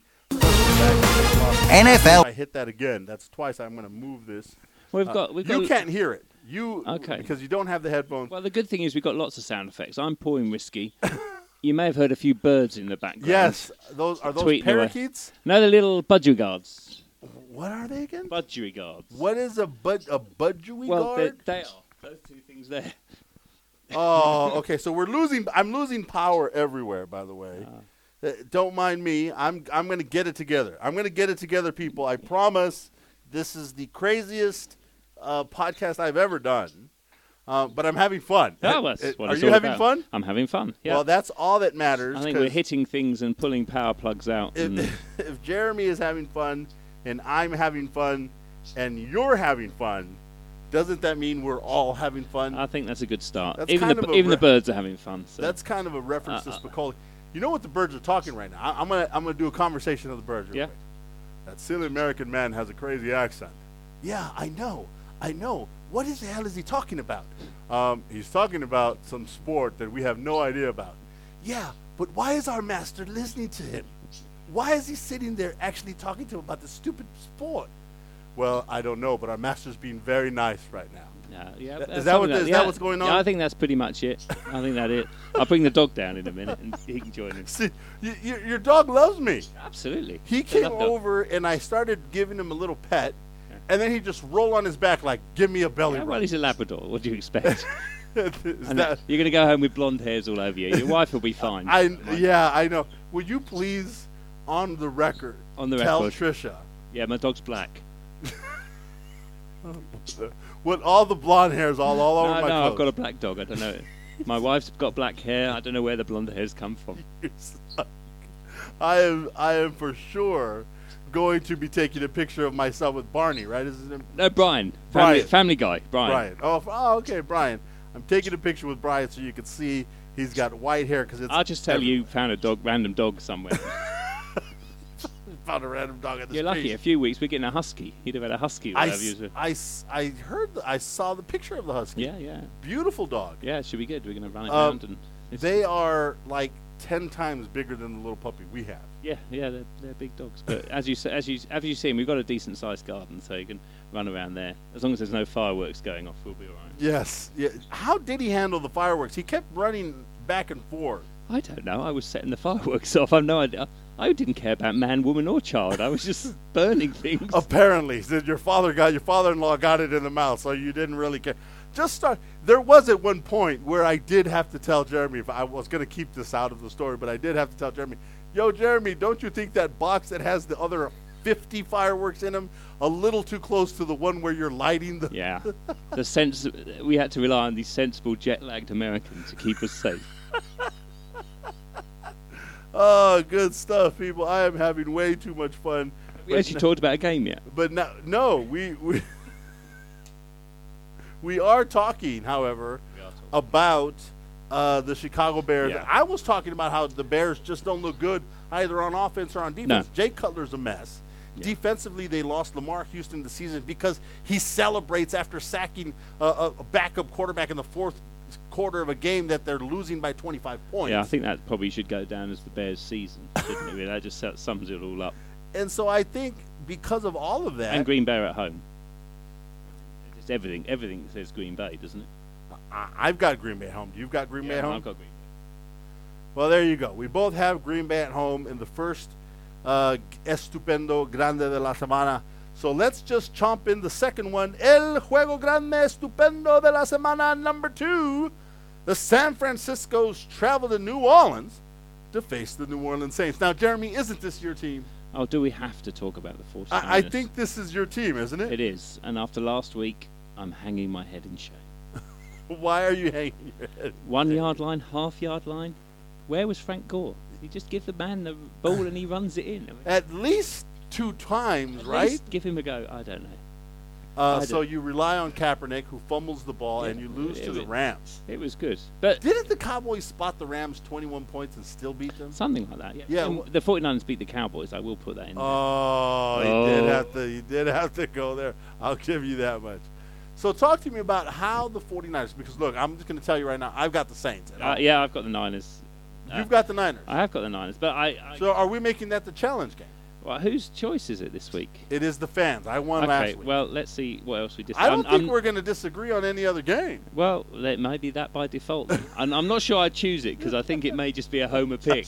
Speaker 3: N F L.
Speaker 1: I hit that again. That's twice. I'm going to move this.
Speaker 2: We've
Speaker 1: Uh,
Speaker 2: got we've
Speaker 1: you
Speaker 2: got.
Speaker 1: can't hear it. You
Speaker 2: Okay.
Speaker 1: because you don't have the headphones.
Speaker 2: Well, the good thing is we've got lots of sound effects. I'm pouring whiskey. You may have heard a few birds in the background.
Speaker 1: Yes, those are those
Speaker 2: Tweeting away.
Speaker 1: parakeets.
Speaker 2: No, the little budgerigars.
Speaker 1: What are they again?
Speaker 2: Budgerigars.
Speaker 1: What is a bud a budgie
Speaker 2: Well, they,
Speaker 1: guard?
Speaker 2: they are. Those two things there.
Speaker 1: Oh, okay. So we're losing. I'm losing power everywhere. By the way,
Speaker 2: Ah.
Speaker 1: Uh, don't mind me. I'm I'm going to get it together. I'm going to get it together, people. I promise. This is the craziest uh, podcast I've ever done, uh, but I'm having fun.
Speaker 2: Oh, that's
Speaker 1: Uh,
Speaker 2: what
Speaker 1: are
Speaker 2: it's
Speaker 1: you
Speaker 2: all
Speaker 1: having
Speaker 2: about.
Speaker 1: fun?
Speaker 2: I'm having fun. Yeah.
Speaker 1: Well, that's all that matters.
Speaker 2: I think we're
Speaker 1: 'cause
Speaker 2: hitting things and pulling power plugs out. and
Speaker 1: If, if Jeremy is having fun and I'm having fun and you're having fun, doesn't that mean we're all having fun?
Speaker 2: I think that's a good start.
Speaker 1: That's
Speaker 2: even
Speaker 1: kind
Speaker 2: the
Speaker 1: of a
Speaker 2: even the
Speaker 1: re-
Speaker 2: birds are having fun. So.
Speaker 1: That's kind of a reference
Speaker 2: Uh,
Speaker 1: to
Speaker 2: uh,
Speaker 1: Spicoli. You know what the birds are talking right now? I, I'm gonna I'm gonna do a conversation of the birds. real
Speaker 2: Yeah.
Speaker 1: quick. That silly American man has a crazy accent. Yeah, I know, I know. What is the hell is he talking about? Um, he's talking about some sport that we have no idea about. Yeah, but why is our master listening to him? Why is he sitting there actually talking to him about the stupid sport? Well, I don't know, but our master's being very nice right now.
Speaker 2: Yeah, yeah.
Speaker 1: Is
Speaker 2: that's
Speaker 1: that what
Speaker 2: something
Speaker 1: the- is
Speaker 2: yeah,
Speaker 1: that what's going on?
Speaker 2: Yeah, I think that's pretty much it. I think that it. I'll bring the dog down in a minute and he can join in.
Speaker 1: See, y- y- your dog loves me.
Speaker 2: Absolutely.
Speaker 1: He
Speaker 2: I
Speaker 1: came
Speaker 2: love dog.
Speaker 1: over and I started giving him a little pet, and then he just rolled on his back like, "Give me a belly
Speaker 2: Yeah,
Speaker 1: rub."
Speaker 2: well, he's a Labrador. What do you expect?
Speaker 1: Is
Speaker 2: And
Speaker 1: that-
Speaker 2: you're going to go home with blonde hairs all over you. Your wife will be fine.
Speaker 1: I yeah, I know. Would you please, on the record,
Speaker 2: On the
Speaker 1: tell
Speaker 2: record.
Speaker 1: Trisha
Speaker 2: Yeah, my dog's black.
Speaker 1: with all the blonde hairs all all over
Speaker 2: no,
Speaker 1: my
Speaker 2: no,
Speaker 1: clothes?
Speaker 2: I've got a black dog. I don't know. My wife's got black hair. I don't know where the blonde hairs come from.
Speaker 1: I am I am for sure going to be taking a picture of myself with Barney. Right? Is his name
Speaker 2: No, Brian. Family,
Speaker 1: Brian.
Speaker 2: family guy. Brian.
Speaker 1: Brian? Oh, f- oh, okay, Brian. I'm taking a picture with Brian so you can see he's got white hair because it's.
Speaker 2: I'll just tell
Speaker 1: every-
Speaker 2: you, found a dog, random dog somewhere.
Speaker 1: Found a random dog at the
Speaker 2: You're
Speaker 1: street.
Speaker 2: lucky. A few weeks we're getting a husky. He'd have had a husky.
Speaker 1: I,
Speaker 2: Whatever
Speaker 1: s-
Speaker 2: you
Speaker 1: I, s- I heard, the, I saw the picture of the husky.
Speaker 2: Yeah, yeah,
Speaker 1: Beautiful dog.
Speaker 2: yeah. It should be good. We're going to run it
Speaker 1: Um,
Speaker 2: around and. it's-
Speaker 1: They are like ten times bigger than the little puppy we have.
Speaker 2: Yeah, yeah, they're, they're big dogs. But as you sa- as you as you see, we've got a decent sized garden, so you can run around there. As long as there's no fireworks going off, we'll be all right.
Speaker 1: Yes. Yeah. How did he handle the fireworks? He kept running back and forth.
Speaker 2: I don't know. I was setting the fireworks off. I've no idea. I didn't care about man, woman, or child. I was just burning things.
Speaker 1: Apparently, said your father got your father-in-law got it in the mouth, so you didn't really care. Just start. There was at one point where I did have to tell Jeremy. If I was going to keep this out of the story, but I did have to tell Jeremy, "Yo, Jeremy, don't you think that box that has the other fifty fireworks in them a little too close to the one where you're lighting the?"
Speaker 2: Yeah, the sense we had to rely on these sensible jet-lagged Americans to keep us safe.
Speaker 1: Oh, good stuff, people. I am having way too much fun.
Speaker 2: We
Speaker 1: But
Speaker 2: actually
Speaker 1: n-
Speaker 2: talked about a game yet.
Speaker 1: But no, no, we we we are talking, however, about uh, the Chicago Bears.
Speaker 2: Yeah.
Speaker 1: I was talking about how the Bears just don't look good either on offense or on defense.
Speaker 2: No.
Speaker 1: Jay Cutler's a mess.
Speaker 2: Yeah.
Speaker 1: Defensively, they lost Lamar Houston this season because he celebrates after sacking a, a a backup quarterback in the fourth quarter of a game that they're losing by twenty-five points.
Speaker 2: Yeah, I think that probably should go down as the Bears' season, shouldn't it? Really? That just sets- sums it all up.
Speaker 1: And so I think because of all of that,
Speaker 2: And Green Bay are at home. Just everything, everything says Green Bay, doesn't it?
Speaker 1: I, I've got Green Bay at home. You've got Green Bay
Speaker 2: Yeah,
Speaker 1: at home?
Speaker 2: I've got Green Bay.
Speaker 1: Well, there you go. We both have Green Bay at home in the first uh, Estupendo Grande de la Semana. So let's just chomp in the second one. El Juego Grande Estupendo de la Semana number two. The San Francisco's travel to New Orleans to face the New Orleans Saints. Now, Jeremy, isn't this your team?
Speaker 2: Oh, do we have to talk about the 49ers?
Speaker 1: I, I think this is your team, isn't it?
Speaker 2: It is. And after last week, I'm hanging my head in shame.
Speaker 1: Why are you hanging your head?
Speaker 2: One yard line, half yard line. Where was Frank Gore? You just give the man the ball and he runs it in. I mean,
Speaker 1: At least two times,
Speaker 2: at
Speaker 1: right?
Speaker 2: least give him a go. I don't know.
Speaker 1: Uh,
Speaker 2: I
Speaker 1: so
Speaker 2: don't-
Speaker 1: you rely on Kaepernick, who fumbles the ball,
Speaker 2: Yeah,
Speaker 1: and you lose
Speaker 2: it
Speaker 1: to the
Speaker 2: was-
Speaker 1: Rams.
Speaker 2: It was good. But
Speaker 1: Didn't the Cowboys spot the Rams twenty-one points and still beat them?
Speaker 2: something like that, yeah.
Speaker 1: Yeah,
Speaker 2: And
Speaker 1: wh-
Speaker 2: the 49ers beat the Cowboys. I will put that in there.
Speaker 1: Oh, you did
Speaker 2: Oh.
Speaker 1: have to. You did have to go there. I'll give you that much. So talk to me about how the 49ers. Because look, I'm just going to tell you right now. I've got the Saints. at
Speaker 2: Uh,
Speaker 1: home.
Speaker 2: yeah, I've got the Niners. Uh,
Speaker 1: You've got the Niners.
Speaker 2: I have got the Niners. But I... I
Speaker 1: So are we making that the challenge game?
Speaker 2: well, whose choice is it this week?
Speaker 1: It is the fans. I won
Speaker 2: Okay,
Speaker 1: last week.
Speaker 2: well, let's see what else we
Speaker 1: I
Speaker 2: decide.
Speaker 1: don't think we're going to disagree on any other game.
Speaker 2: Well, it may be that by default. then. and I'm not sure I'd choose it because I think it may just be a homer pick.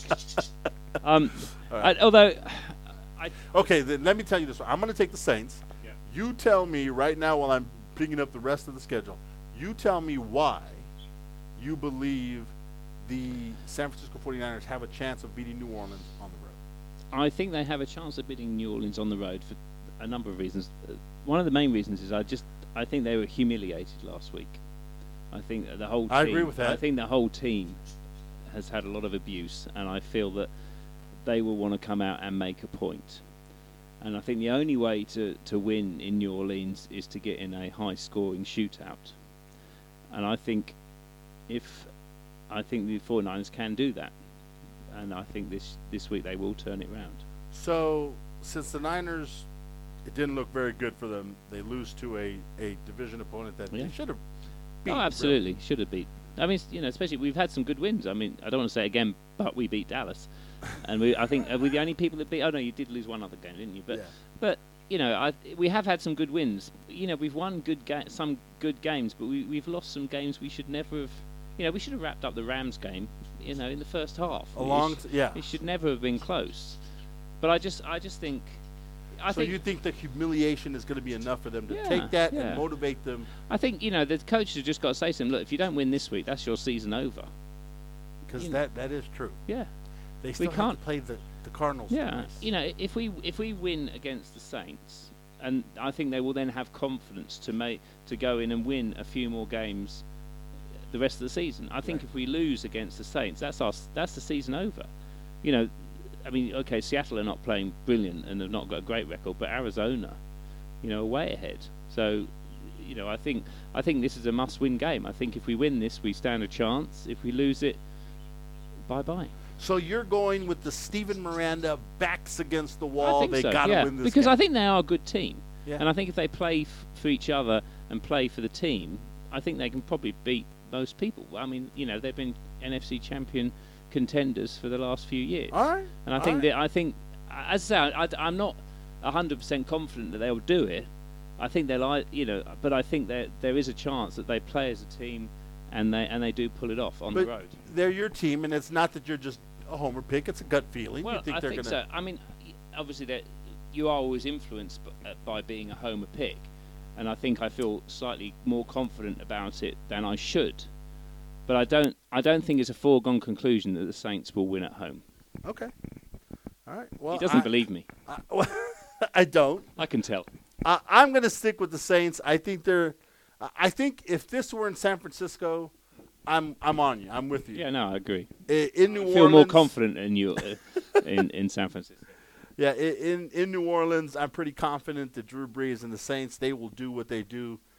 Speaker 2: um,
Speaker 1: All right.
Speaker 2: I, although, I,
Speaker 1: Okay, then let me tell you this. I'm going to take the Saints.
Speaker 2: Yeah.
Speaker 1: You tell me right now while I'm picking up the rest of the schedule. You tell me why you believe the San Francisco 49ers have a chance of beating New Orleans on the road.
Speaker 2: I think they have a chance of beating New Orleans on the road for a number of reasons. Uh, One of the main reasons is I just I think they were humiliated last week. I think that the whole team,
Speaker 1: I agree with that.
Speaker 2: I think the whole team has had a lot of abuse, and I feel that they will want to come out and make a point. And I think the only way to, to win in New Orleans is to get in a high-scoring shootout. And I think if I think the 49ers can do that, and I think this this week they will turn it round.
Speaker 1: So, since the Niners, it didn't look very good for them, they lose to a, a division opponent that
Speaker 2: Yeah.
Speaker 1: they should have beat.
Speaker 2: Oh, absolutely, should have beat. I mean, you know, especially we've had some good wins. I mean, I don't want to say it again, but we beat Dallas, and we I think are we the only people that beat. Oh no, you did lose one other game, didn't you? But
Speaker 1: Yeah.
Speaker 2: but you know, I, we have had some good wins. You know, we've won good ga- some good games, but we, we've lost some games we should never have. You know, we should have wrapped up the Rams game. You know, in the first half.
Speaker 1: A long
Speaker 2: It sh-
Speaker 1: t- yeah.
Speaker 2: It should never have been close. But I just I just think. I
Speaker 1: So
Speaker 2: think
Speaker 1: you think the humiliation is going to be enough for them to
Speaker 2: Yeah,
Speaker 1: take that
Speaker 2: yeah.
Speaker 1: and motivate them?
Speaker 2: I think you know the coaches have just got to say to them, look, if you don't win this week, that's your season over.
Speaker 1: Because
Speaker 2: You know.
Speaker 1: that, that is true.
Speaker 2: Yeah.
Speaker 1: They still have
Speaker 2: can't-
Speaker 1: to play the, the Cardinals.
Speaker 2: Yeah,
Speaker 1: twice.
Speaker 2: you know, if we if we win against the Saints, and I think they will then have confidence to make to go in and win a few more games the rest of the season. I think
Speaker 1: Right.
Speaker 2: if we lose against the Saints, that's our that's the season over. You know, I mean, okay, Seattle are not playing brilliant and have not got a great record, but Arizona, you know, are way ahead. So, you know, I think I think this is a must-win game. I think if we win this, we stand a chance. If we lose it, bye bye.
Speaker 1: So you're going with the Steven Miranda backs against the
Speaker 2: I
Speaker 1: wall.
Speaker 2: think
Speaker 1: They
Speaker 2: so,
Speaker 1: got to
Speaker 2: yeah,
Speaker 1: win this
Speaker 2: because
Speaker 1: game.
Speaker 2: I think they are a good team,
Speaker 1: Yeah.
Speaker 2: and I think if they play f- for each other and play for the team, I think they can probably beat most people. I mean, you know, they've been N F C champion contenders for the last few years,
Speaker 1: All right.
Speaker 2: and I
Speaker 1: all
Speaker 2: think
Speaker 1: right.
Speaker 2: that I think, as I say, I, I'm not one hundred percent confident that they'll do it. I think they'll, I- you know, but I think that there is a chance that they play as a team, and they and they do pull it off on
Speaker 1: But
Speaker 2: the road.
Speaker 1: they're your team, and it's not that you're just a homer pick. It's a gut feeling.
Speaker 2: Well,
Speaker 1: you think
Speaker 2: I
Speaker 1: they're
Speaker 2: think
Speaker 1: gonna,
Speaker 2: so. I mean, y- obviously, that you are always influenced b- uh, by being a homer pick, and I think I feel slightly more confident about it than I should. But I don't. I don't think it's a foregone conclusion that the Saints will win at home.
Speaker 1: Okay. All right. Well,
Speaker 2: he doesn't
Speaker 1: I,
Speaker 2: believe me.
Speaker 1: I, well, I don't.
Speaker 2: I can tell.
Speaker 1: I, I'm going to stick with the Saints. I think they're. I- I think if this were in San Francisco, I'm I'm on you. I'm with you.
Speaker 2: Yeah, no, I agree.
Speaker 1: I- In New
Speaker 2: I
Speaker 1: Orleans,
Speaker 2: feel more confident in you uh, in in San Francisco.
Speaker 1: Yeah, i- in in New Orleans, I'm pretty confident that Drew Brees and the Saints, they will do what they do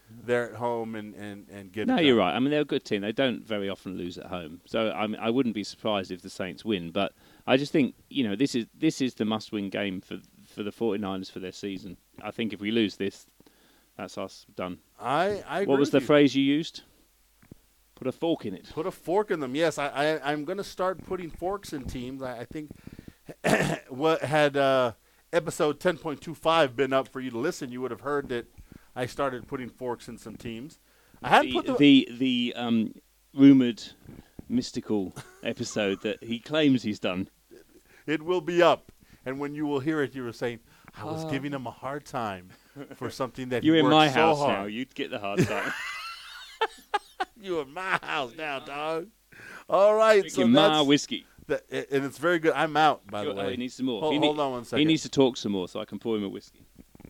Speaker 1: there at home and, and, and get it
Speaker 2: No,
Speaker 1: done.
Speaker 2: you're right. I mean, they're a good team. They don't very often lose at home. So I mean, I wouldn't be surprised if the Saints win. But I just think, you know, this is this is the must-win game for for the 49ers for their season. I think if we lose this, that's us done.
Speaker 1: I, I agree
Speaker 2: What was
Speaker 1: with
Speaker 2: the
Speaker 1: you.
Speaker 2: phrase you used? Put a fork in it.
Speaker 1: Put a fork in them. Yes, I, I, I'm going to start putting forks in teams. I, I think what had uh, episode ten point two five been up for you to listen, you would have heard that I started putting forks in some teams. I hadn't
Speaker 2: The
Speaker 1: put the,
Speaker 2: the, the um, rumored mystical episode that he claims he's done.
Speaker 1: It will be up, and when you will hear it, you were saying I was
Speaker 2: Oh.
Speaker 1: giving him a hard time for something that
Speaker 2: You're
Speaker 1: he
Speaker 2: in
Speaker 1: worked
Speaker 2: my
Speaker 1: so
Speaker 2: house
Speaker 1: hard.
Speaker 2: now. You'd get the hard time.
Speaker 1: You in my house now, dog. All right, so
Speaker 2: Drinking Ma
Speaker 1: that's
Speaker 2: whiskey.
Speaker 1: that, and it's very good. I'm out, by the
Speaker 2: Oh,
Speaker 1: way.
Speaker 2: he needs some more.
Speaker 1: Hold,
Speaker 2: he
Speaker 1: hold
Speaker 2: need-
Speaker 1: on one second.
Speaker 2: He needs to talk some more so I can pour him a whiskey.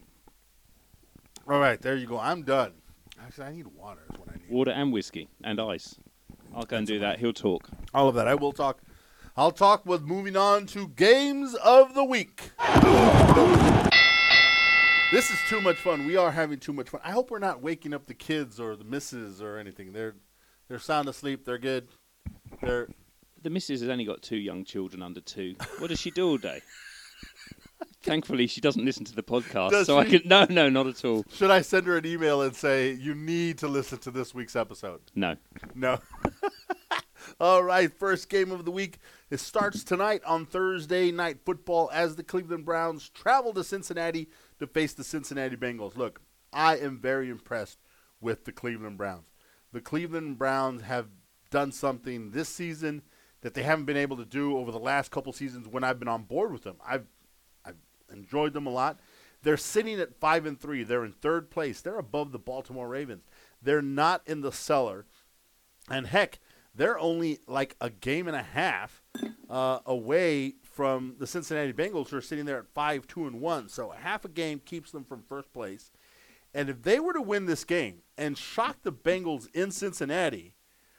Speaker 1: All right, there you go. I'm done. Actually, I need water. Is what I need.
Speaker 2: Water and whiskey and ice. I'll go and do that. He'll talk.
Speaker 1: All of that. I will talk. I'll talk with moving on to games of the week. This is too much fun. We are having too much fun. I hope we're not waking up the kids or the missus or anything. They're they're sound asleep. They're good. They're
Speaker 2: The missus has only got two young children under two. What does she do all day? Thankfully, she doesn't listen to the podcast,
Speaker 1: Does
Speaker 2: so I
Speaker 1: she?
Speaker 2: can. No, no, not at all.
Speaker 1: Should I send her an email and say you need to listen to this week's episode?
Speaker 2: No.
Speaker 1: No. All right, first game of the week. It starts tonight on Thursday Night Football as the Cleveland Browns travel to Cincinnati to face the Cincinnati Bengals. Look, I am very impressed with the Cleveland Browns. The Cleveland Browns have done something this season that they haven't been able to do over the last couple seasons when I've been on board with them. I've I've enjoyed them a lot. They're sitting at five and three. They're in third place. They're above the Baltimore Ravens. They're not in the cellar. And heck, they're only like a game and a half uh, away from the Cincinnati Bengals, who are sitting there at five, two, and one. So half a game keeps them from first place. And if they were to win this game and shock the Bengals in Cincinnati,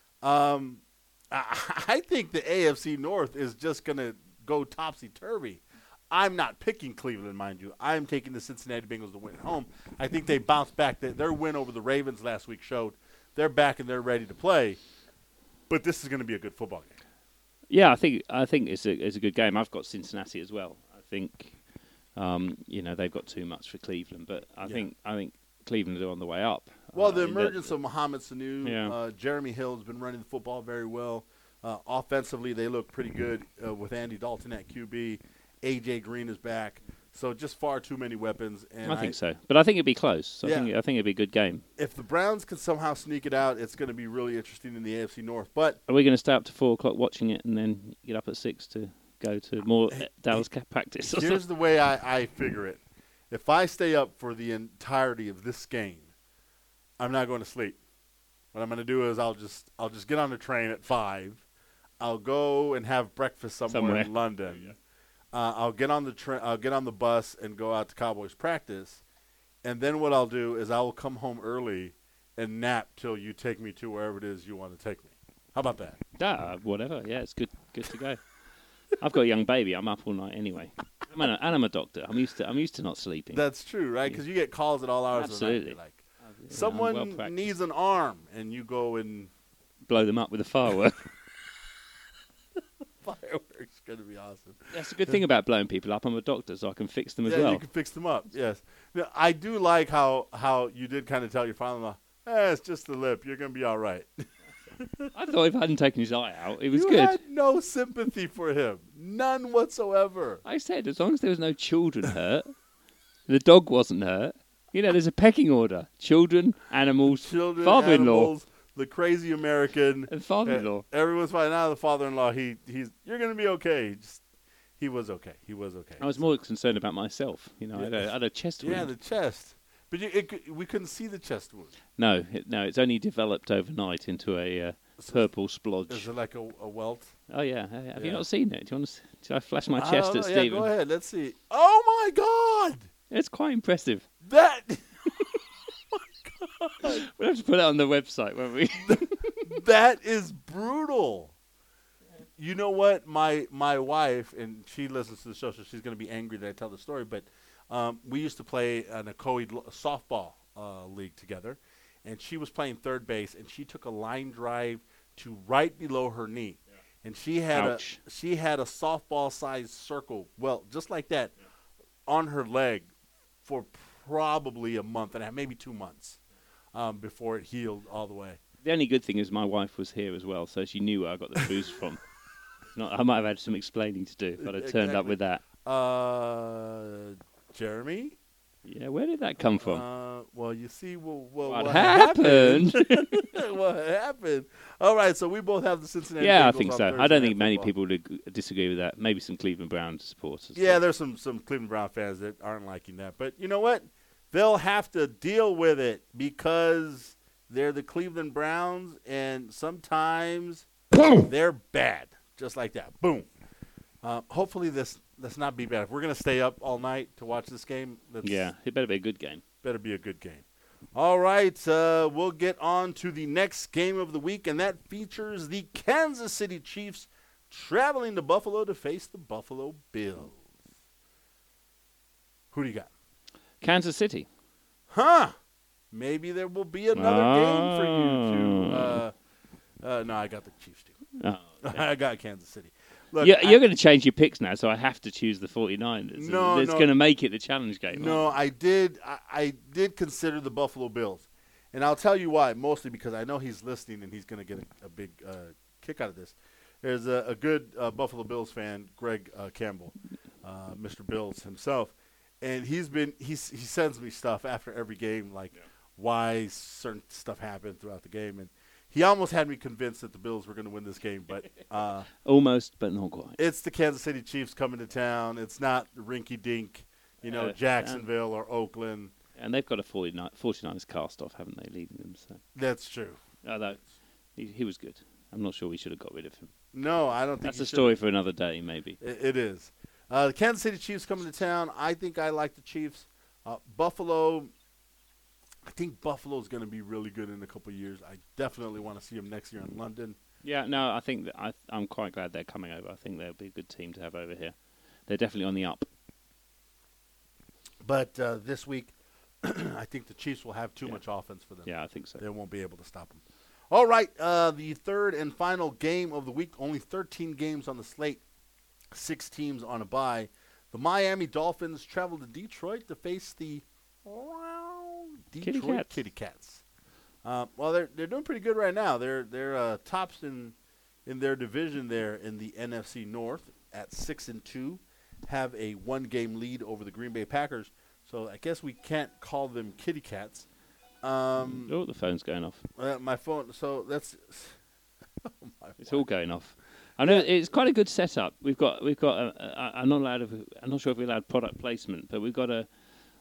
Speaker 1: um, I, I think the A F C North is just going to go topsy-turvy. I'm not picking Cleveland, mind you. I'm taking the Cincinnati Bengals to win at home. I think they bounced back. Their win over the Ravens last week showed they're back and they're ready to play. But this is going to be a good football game.
Speaker 2: Yeah, I think I think it's a it's a good game. I've got Cincinnati as well. I think um, you know they've got too much for Cleveland, but I
Speaker 1: Yeah.
Speaker 2: think I think Cleveland are on the way up.
Speaker 1: Well,
Speaker 2: Uh,
Speaker 1: the
Speaker 2: in that-
Speaker 1: emergence of Mohamed Sanu,
Speaker 2: Yeah.
Speaker 1: uh, Jeremy Hill has been running the football very well. Uh, offensively, they look pretty good uh, with Andy Dalton at Q B. A J Green is back. So just far too many weapons. And
Speaker 2: I think so, but I think it'd be close. I
Speaker 1: Yeah.
Speaker 2: think I think it'd be a good game.
Speaker 1: If the Browns can somehow sneak it out, it's going to be really interesting in the A F C North. But
Speaker 2: Are we going to stay up to four o'clock watching it and then get up at six to go to more uh, Dallas ca- practice? or
Speaker 1: here's the way I, I figure it. If I stay up for the entirety of this game, I'm not going to sleep. What I'm going to do is I'll just I'll just get on the train at five. I'll go and have breakfast somewhere,
Speaker 2: Somewhere.
Speaker 1: in London. Uh, I'll get on the tra- I'll get on the bus and go out to Cowboys practice, and then what I'll do is I will come home early and nap till you take me to wherever it is you want to take me. How about that?
Speaker 2: Ah, whatever. Yeah, it's good. Good to go. I've got a young baby. I'm up all night anyway. I'm a, and I'm a doctor. I'm used to. I'm used to not sleeping.
Speaker 1: That's true, right? Because you get calls at all hours
Speaker 2: Absolutely.
Speaker 1: of the night. Like
Speaker 2: You know, I'm
Speaker 1: someone
Speaker 2: well practiced.
Speaker 1: needs an arm, and you go and
Speaker 2: Blow them up with a firework.
Speaker 1: fireworks. Going to be awesome.
Speaker 2: That's a good thing about blowing people up. I'm a doctor, so I can fix them as
Speaker 1: yeah,
Speaker 2: well.
Speaker 1: you can fix them up. Yes. Now, I do like how how you did kind of tell your father-in-law, eh, it's just the lip. You're going to be all right.
Speaker 2: I thought if I hadn't taken his eye out, it was
Speaker 1: you
Speaker 2: good.
Speaker 1: had no sympathy for him. None whatsoever.
Speaker 2: I said as long as there was no children hurt, the dog wasn't hurt. You know, there's a pecking order: children, animals,
Speaker 1: Children,
Speaker 2: father-in-law,
Speaker 1: animals, the crazy American.
Speaker 2: and father-in-law.
Speaker 1: Uh, everyone's fine. Now the father-in-law, he he's you're going to be okay. Just, he was okay. He was okay.
Speaker 2: I was more concerned about myself. You know, I, had a, I had a chest
Speaker 1: Yeah,
Speaker 2: wound.
Speaker 1: the chest. But you, it, could- we couldn't see the chest wound.
Speaker 2: No, it, no, it's only developed overnight into a uh, purple
Speaker 1: Is
Speaker 2: splodge.
Speaker 1: it like a, a welt?
Speaker 2: Oh yeah, uh, have you
Speaker 1: Yeah.
Speaker 2: not seen it? Do you want to? Should I flash my
Speaker 1: I
Speaker 2: chest
Speaker 1: don't
Speaker 2: at
Speaker 1: know. Yeah,
Speaker 2: Stephen?
Speaker 1: go ahead. Let's see. Oh my God!
Speaker 2: It's quite impressive.
Speaker 1: That
Speaker 2: We'll have to put it on the website, won't we?
Speaker 1: that is brutal. You know what? My my wife, and she listens to the show, so she's going to be angry that I tell the story. But um, we used to play in a co-ed lo- softball uh, league together, and she was playing third base, and she took a line drive to right below her knee, yeah. and she had
Speaker 2: Ouch.
Speaker 1: a she had a softball-sized circle, well, just like that, yeah. on her leg for probably a month and a half, maybe two months, um, before it healed all the way.
Speaker 2: The only good thing is my wife was here as well, so she knew where I got the bruise from. Not, I might have had some explaining to do, but I turned
Speaker 1: exactly.
Speaker 2: up with that.
Speaker 1: Uh, Jeremy?
Speaker 2: Yeah, where did that come from?
Speaker 1: Uh, well, you see, well, well,
Speaker 2: what,
Speaker 1: what
Speaker 2: happened?
Speaker 1: happened? What happened? All right, so we both have the Cincinnati
Speaker 2: Yeah,
Speaker 1: Bengals
Speaker 2: I think
Speaker 1: on
Speaker 2: so.
Speaker 1: Thursday
Speaker 2: I don't
Speaker 1: Night
Speaker 2: think many
Speaker 1: Football.
Speaker 2: people would ag- disagree with that. Maybe some Cleveland Browns supporters.
Speaker 1: Yeah,
Speaker 2: so.
Speaker 1: there's some, some Cleveland Brown fans that aren't liking that. But you know what? They'll have to deal with it because they're the Cleveland Browns, and sometimes they're bad, just like that. Boom. Uh, hopefully this let's not be bad. If we're going to stay up all night to watch this game, that's
Speaker 2: Yeah, it better be a good game.
Speaker 1: better be a good game. All right, uh, we'll get on to the next game of the week, and that features the Kansas City Chiefs traveling to Buffalo to face the Buffalo Bills. Who do you got?
Speaker 2: Kansas City.
Speaker 1: Huh. Maybe there will be another
Speaker 2: Oh.
Speaker 1: game for you to uh, uh, no, I got the Chiefs, too.
Speaker 2: Oh,
Speaker 1: I got Kansas City. Look,
Speaker 2: you're
Speaker 1: I-
Speaker 2: you're going to change your picks now, so I have to choose the 49ers.
Speaker 1: No,
Speaker 2: It's
Speaker 1: no.
Speaker 2: going to make it the challenge game.
Speaker 1: No, I did. I, I did consider the Buffalo Bills, and I'll tell you why. Mostly because I know he's listening, and he's going to get a, a big uh, kick out of this. There's a, a good uh, Buffalo Bills fan, Greg uh, Campbell, uh, Mister Bills himself, and he's been he's, he sends me stuff after every game, like
Speaker 2: Yeah.
Speaker 1: why certain stuff happened throughout the game, and he almost had me convinced that the Bills were going to win this game, but. Uh,
Speaker 2: Almost, but not quite.
Speaker 1: It's the Kansas City Chiefs coming to town. It's not rinky-dink, you know,
Speaker 2: Uh,
Speaker 1: Jacksonville or Oakland.
Speaker 2: And they've got a 49, 49ers cast off, haven't they, leading them? So.
Speaker 1: That's true.
Speaker 2: Although, he, he was good. I'm not sure we should have got rid of him.
Speaker 1: No, I don't think
Speaker 2: That's
Speaker 1: you
Speaker 2: a
Speaker 1: should.
Speaker 2: story for another day, maybe.
Speaker 1: It, it is. Uh, the Kansas City Chiefs coming to town. I think I like the Chiefs. Uh, Buffalo, I think Buffalo's going to be really good in a couple of years. I definitely want to see them next year in London.
Speaker 2: Yeah, no, I think that I, I'm quite glad they're coming over. I think they'll be a good team to have over here. They're definitely on the up.
Speaker 1: But uh, this week, I think the Chiefs will have too
Speaker 2: Yeah.
Speaker 1: much offense for them.
Speaker 2: Yeah, I think so.
Speaker 1: They won't be able to stop them. All right, uh, the third and final game of the week. Only thirteen games on the slate. Six teams on a bye. The Miami Dolphins travel to Detroit to face the Detroit
Speaker 2: Kitty Cats.
Speaker 1: Kitty Cats. Uh, well, they're they're doing pretty good right now. They're they're uh, tops in in their division there in the N F C North at six and two. Have a one game lead over the Green Bay Packers. So I guess we can't call them Kitty Cats. Um,
Speaker 2: Oh, the phone's going off.
Speaker 1: uh, my phone. So that's. oh my
Speaker 2: It's all going off. I know it's quite a good setup. We've got we've got. A, a, I'm not allowed. To, I'm not sure if we're allowed product placement, but we've got a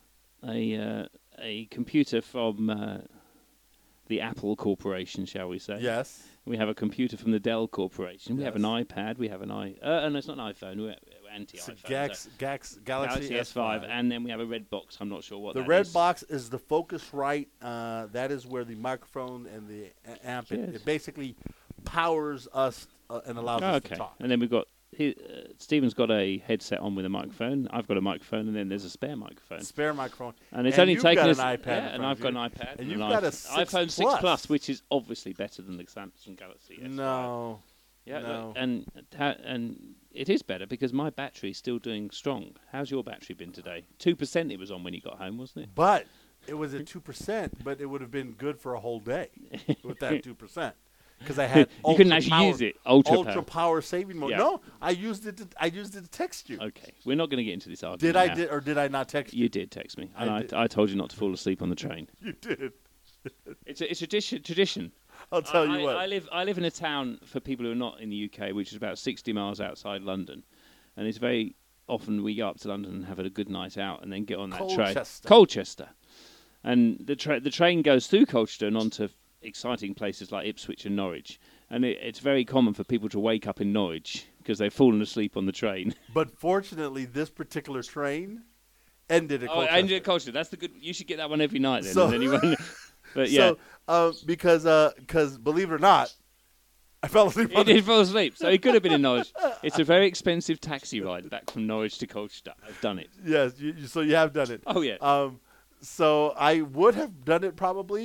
Speaker 2: a uh, a computer from uh, the Apple Corporation, shall we say?
Speaker 1: Yes.
Speaker 2: We have a computer from the Dell Corporation. We have an
Speaker 1: Yes.
Speaker 2: iPad. We have an i. Uh, no, it's not an iPhone. We're, we're anti-iPhone.
Speaker 1: It's a Gax,
Speaker 2: so
Speaker 1: Gax, Galaxy,
Speaker 2: Galaxy S five, and then we have a red box. I'm not sure what
Speaker 1: the
Speaker 2: that
Speaker 1: red
Speaker 2: is.
Speaker 1: box is the Focusrite. Uh, that is where the microphone and the a- amp. It,
Speaker 2: Yes.
Speaker 1: it basically powers us uh, and allows
Speaker 2: Oh,
Speaker 1: us
Speaker 2: okay.
Speaker 1: to talk.
Speaker 2: And then we've got he, uh, Stephen's got a headset on with a microphone. I've got a microphone, and then there's a spare microphone.
Speaker 1: Spare microphone.
Speaker 2: And it's
Speaker 1: And
Speaker 2: only
Speaker 1: you've
Speaker 2: taken
Speaker 1: got
Speaker 2: us,
Speaker 1: an iPad in
Speaker 2: yeah,
Speaker 1: front
Speaker 2: and
Speaker 1: of
Speaker 2: I've got
Speaker 1: you.
Speaker 2: an iPad,
Speaker 1: And you've
Speaker 2: an
Speaker 1: got a
Speaker 2: iPhone,
Speaker 1: six
Speaker 2: iPhone six
Speaker 1: Plus.
Speaker 2: Plus, which is obviously better than the Samsung Galaxy S five.
Speaker 1: No.
Speaker 2: Yeah,
Speaker 1: no.
Speaker 2: and ha- and it is better because my battery's still doing strong. How's your battery been today? Two percent it was on when you got home, wasn't it?
Speaker 1: But it was at two percent, but it would have been good for a whole day with that two percent. Because I had
Speaker 2: You couldn't
Speaker 1: ultra
Speaker 2: actually
Speaker 1: power,
Speaker 2: use it. Ultra
Speaker 1: ultra
Speaker 2: power.
Speaker 1: power saving mode.
Speaker 2: Yeah.
Speaker 1: No, I used it. To, I used it to text you.
Speaker 2: Okay, we're not going to get into this argument.
Speaker 1: Did I
Speaker 2: now.
Speaker 1: did or did I not text you?
Speaker 2: You did text me, and
Speaker 1: I
Speaker 2: I,
Speaker 1: did.
Speaker 2: I, told you not to fall asleep on the train.
Speaker 1: You did.
Speaker 2: It's a, it's a tradition. tradition.
Speaker 1: I'll tell
Speaker 2: I,
Speaker 1: you what.
Speaker 2: I live I live in a town for people who are not in the U K, which is about sixty miles outside London, and it's very often we go up to London and have a good night out, and then get on that train.
Speaker 1: Colchester.
Speaker 2: Colchester, and the tra- the train goes through Colchester and onto exciting places like Ipswich and Norwich, and it, it's very common for people to wake up in Norwich because they've fallen asleep on the train.
Speaker 1: But fortunately, this particular train ended at
Speaker 2: Oh,
Speaker 1: Colchester.
Speaker 2: and at Colchester, that's the good. You should get that one every night then.
Speaker 1: So-
Speaker 2: and then you won't- but yeah.
Speaker 1: So, uh, because uh, cause believe it or not, I fell asleep
Speaker 2: He
Speaker 1: on
Speaker 2: did
Speaker 1: the
Speaker 2: fall asleep, so he could have been in Norwich. It's a very expensive taxi ride back from Norwich to Colchester. I've done it.
Speaker 1: Yes, you, you, so you have done it.
Speaker 2: Oh, yeah.
Speaker 1: Um, so I would have done it probably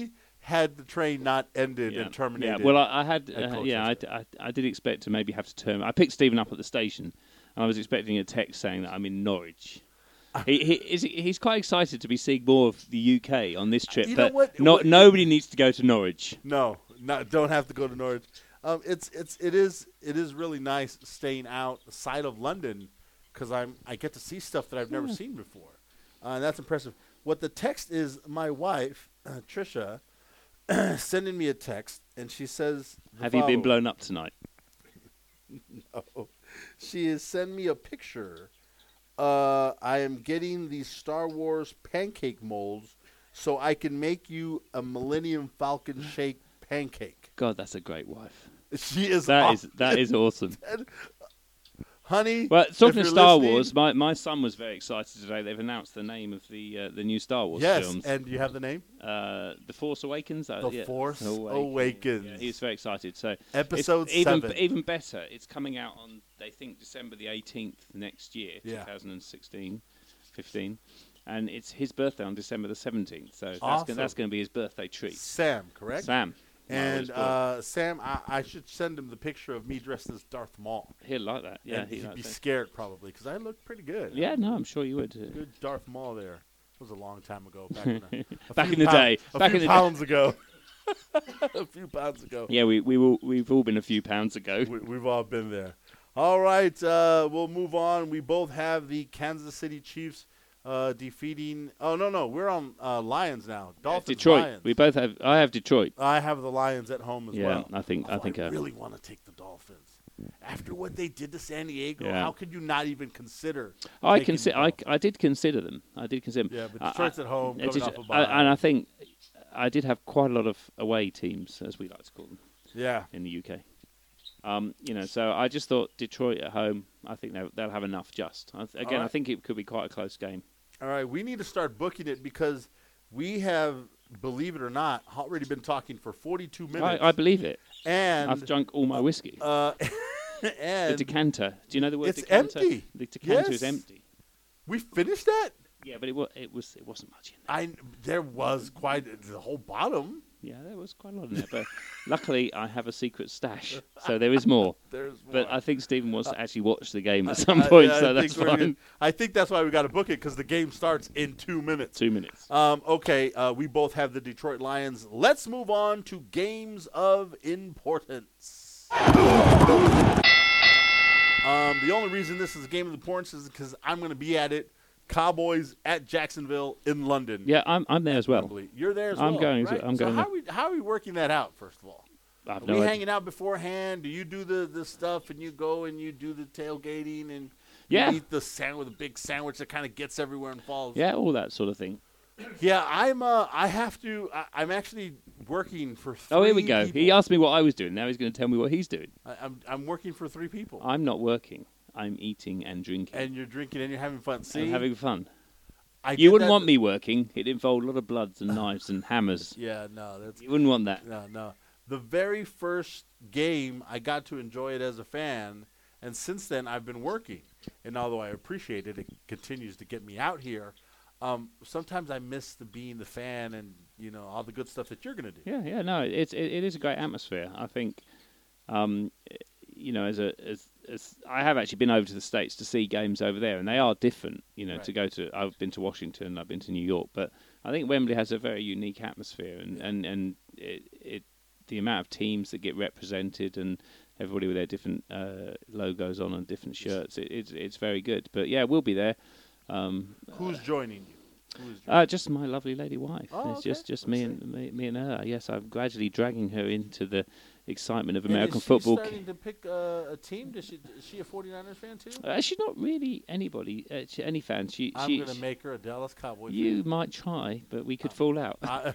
Speaker 1: had the train not ended
Speaker 2: Yeah.
Speaker 1: and terminated.
Speaker 2: Yeah, well, I, I had,
Speaker 1: at
Speaker 2: uh, yeah, I,
Speaker 1: Colchester.
Speaker 2: I, I did expect to maybe have to turn. I picked Stephen up at the station, and I was expecting a text saying that I'm in Norwich. he, he, is, he's quite excited to be seeing more of the U K on this trip,
Speaker 1: You know
Speaker 2: but
Speaker 1: what-
Speaker 2: not
Speaker 1: what-
Speaker 2: nobody needs to go to Norwich.
Speaker 1: No, not, don't have to go to Norwich. Um, it's it's it is it is really nice staying outside of London because I'm I get to see stuff that I've never
Speaker 2: Hmm.
Speaker 1: seen before, uh, and that's impressive. What the text is, my wife uh, Trisha sending me a text, and she says, the
Speaker 2: Have you been
Speaker 1: following.
Speaker 2: blown up tonight?
Speaker 1: No. She has sent me a picture. Uh, I am getting these Star Wars pancake molds so I can make you a Millennium Falcon shaped pancake.
Speaker 2: God, that's a great wife.
Speaker 1: She is
Speaker 2: That
Speaker 1: aw-
Speaker 2: is that is awesome.
Speaker 1: Honey,
Speaker 2: Well,
Speaker 1: if
Speaker 2: talking
Speaker 1: you're
Speaker 2: of Star
Speaker 1: listening-
Speaker 2: Wars, my, my son was very excited today. They've announced the name of the uh, the new Star Wars
Speaker 1: yes,
Speaker 2: films.
Speaker 1: and you have the name?
Speaker 2: Uh, the Force Awakens. Uh,
Speaker 1: The
Speaker 2: yeah.
Speaker 1: Force Awakens.
Speaker 2: Yeah, he's very excited. So it's
Speaker 1: Episode
Speaker 2: even
Speaker 1: seven.
Speaker 2: even better. It's coming out on they think December the eighteenth next year,
Speaker 1: Yeah.
Speaker 2: twenty sixteen, fifteen, and it's his birthday on December the seventeenth. So that's
Speaker 1: Awesome.
Speaker 2: gonna, that's going to be his birthday treat.
Speaker 1: Sam, correct?
Speaker 2: Sam. my
Speaker 1: And
Speaker 2: oldest boy.
Speaker 1: uh, Sam, I, I should send him the picture of me dressed as Darth Maul.
Speaker 2: he'll like that. Yeah,
Speaker 1: and
Speaker 2: he
Speaker 1: he'd
Speaker 2: likes
Speaker 1: be
Speaker 2: that.
Speaker 1: scared probably because I look pretty good.
Speaker 2: Yeah, no, I'm sure you would. uh,
Speaker 1: Good Darth Maul there. It was a long time ago. Back in the, a
Speaker 2: Back
Speaker 1: few
Speaker 2: in the
Speaker 1: pound-
Speaker 2: day.
Speaker 1: A
Speaker 2: Back
Speaker 1: few
Speaker 2: in the day.
Speaker 1: pounds ago. a few pounds ago.
Speaker 2: Yeah, we we will, we've all been a few pounds ago.
Speaker 1: We, we've all been there. All right, uh, we'll move on. We both have the Kansas City Chiefs uh, defeating. Oh no, no, we're on uh, Lions now. Dolphins.
Speaker 2: Detroit.
Speaker 1: Lions.
Speaker 2: We both have. I have Detroit.
Speaker 1: I have the Lions at home as
Speaker 2: Yeah,
Speaker 1: well.
Speaker 2: I think- I
Speaker 1: Oh,
Speaker 2: think,
Speaker 1: I
Speaker 2: uh,
Speaker 1: really want to take the Dolphins. After what they did to San Diego,
Speaker 2: Yeah.
Speaker 1: how could you not even consider?
Speaker 2: I
Speaker 1: taking the
Speaker 2: consider. I,
Speaker 1: Dolphins?
Speaker 2: I did consider them. I did consider them.
Speaker 1: Yeah, but
Speaker 2: I-
Speaker 1: Detroit's
Speaker 2: I-
Speaker 1: at home,
Speaker 2: I
Speaker 1: coming
Speaker 2: did-
Speaker 1: off a
Speaker 2: I-
Speaker 1: bye.
Speaker 2: and I think I did have quite a lot of away teams, as we like to call them,
Speaker 1: Yeah.
Speaker 2: in the U K. Um, you know, so I just thought Detroit at home. I think they'll, they'll have enough. Just I, again, I
Speaker 1: right.
Speaker 2: think it could be quite a close game.
Speaker 1: All right, we need to start booking it because we have, believe it or not, already been talking for forty-two minutes.
Speaker 2: I, I believe it.
Speaker 1: and
Speaker 2: I've drunk all my whiskey.
Speaker 1: uh,
Speaker 2: the
Speaker 1: and
Speaker 2: decanter. Do you know the word
Speaker 1: it's
Speaker 2: decanter?
Speaker 1: empty.
Speaker 2: The decanter is
Speaker 1: Yes.
Speaker 2: empty.
Speaker 1: we finished that.
Speaker 2: Yeah, but it was it was it wasn't much in there.
Speaker 1: I there was quite the whole bottom.
Speaker 2: Yeah, there was quite a lot in there, but luckily I have a secret stash, so there is more.
Speaker 1: There's
Speaker 2: But
Speaker 1: more.
Speaker 2: I think Stephen wants to actually watch the game at some
Speaker 1: I-
Speaker 2: point,
Speaker 1: I
Speaker 2: so
Speaker 1: think
Speaker 2: that's
Speaker 1: we're gonna-
Speaker 2: fine.
Speaker 1: I think that's why we got to book it because the game starts in two minutes.
Speaker 2: Two minutes.
Speaker 1: Um, okay, uh, we both have the Detroit Lions. Let's move on to games of importance. Um, the only reason this is a game of importance is because I'm going to be at it. Cowboys at Jacksonville in London.
Speaker 2: Yeah, I'm I'm there as well.
Speaker 1: Wembley. You're there as
Speaker 2: I'm
Speaker 1: well.
Speaker 2: going to-
Speaker 1: right?
Speaker 2: I'm
Speaker 1: so
Speaker 2: going
Speaker 1: how
Speaker 2: there.
Speaker 1: are we how are we working that out? First of all,
Speaker 2: I've
Speaker 1: are
Speaker 2: no
Speaker 1: we
Speaker 2: idea.
Speaker 1: hanging out beforehand? Do you do the, the stuff and you go and you do the tailgating and
Speaker 2: Yeah.
Speaker 1: you eat the sandwich, the big sandwich that kind of gets everywhere and falls?
Speaker 2: Yeah, all that sort of thing.
Speaker 1: Yeah, I'm. Uh, I have to. I, I'm actually working for. Three
Speaker 2: Oh, here we go.
Speaker 1: People.
Speaker 2: He asked me what I was doing. Now he's going to tell me what he's doing.
Speaker 1: I, I'm. I'm working for three people.
Speaker 2: I'm not working. I'm eating and drinking.
Speaker 1: and you're drinking and you're having fun. See,
Speaker 2: and having fun.
Speaker 1: I
Speaker 2: You
Speaker 1: did
Speaker 2: wouldn't
Speaker 1: that-
Speaker 2: want me working. It involved a lot of bloods and knives and hammers.
Speaker 1: Yeah, no, that's
Speaker 2: You wouldn't want that.
Speaker 1: no, no. The very first game, I got to enjoy it as a fan, and since then I've been working. And although I appreciate it, it continues to get me out here. Um, sometimes I miss the being the fan and you know all the good stuff that you're gonna do.
Speaker 2: Yeah, yeah, no, it's it, it is a great atmosphere. I think, um, you know, as a as, as I have actually been over to the States to see games over there, and they are different. You know,
Speaker 1: Right.
Speaker 2: to go to I've been to Washington, I've been to New York, but I think Wembley has a very unique atmosphere, and and and it, it the amount of teams that get represented and everybody with their different uh, logos on and different shirts, it, it's it's very good. But yeah, we'll be there. Um,
Speaker 1: Who's joining you? Who's joining
Speaker 2: Uh, just my lovely lady wife.
Speaker 1: Oh,
Speaker 2: it's
Speaker 1: okay.
Speaker 2: just just
Speaker 1: Let's
Speaker 2: me and me, me and her. Yes, I'm gradually dragging her into the excitement of
Speaker 1: And
Speaker 2: American
Speaker 1: is she
Speaker 2: football.
Speaker 1: starting to pick uh, a team? Does she, is she a 49ers fan too?
Speaker 2: Uh, she's not really anybody, uh, she, any fan. She,
Speaker 1: I'm
Speaker 2: she,
Speaker 1: going to make her a Dallas Cowboy
Speaker 2: you
Speaker 1: fan.
Speaker 2: might try, but we could fall out.
Speaker 1: I,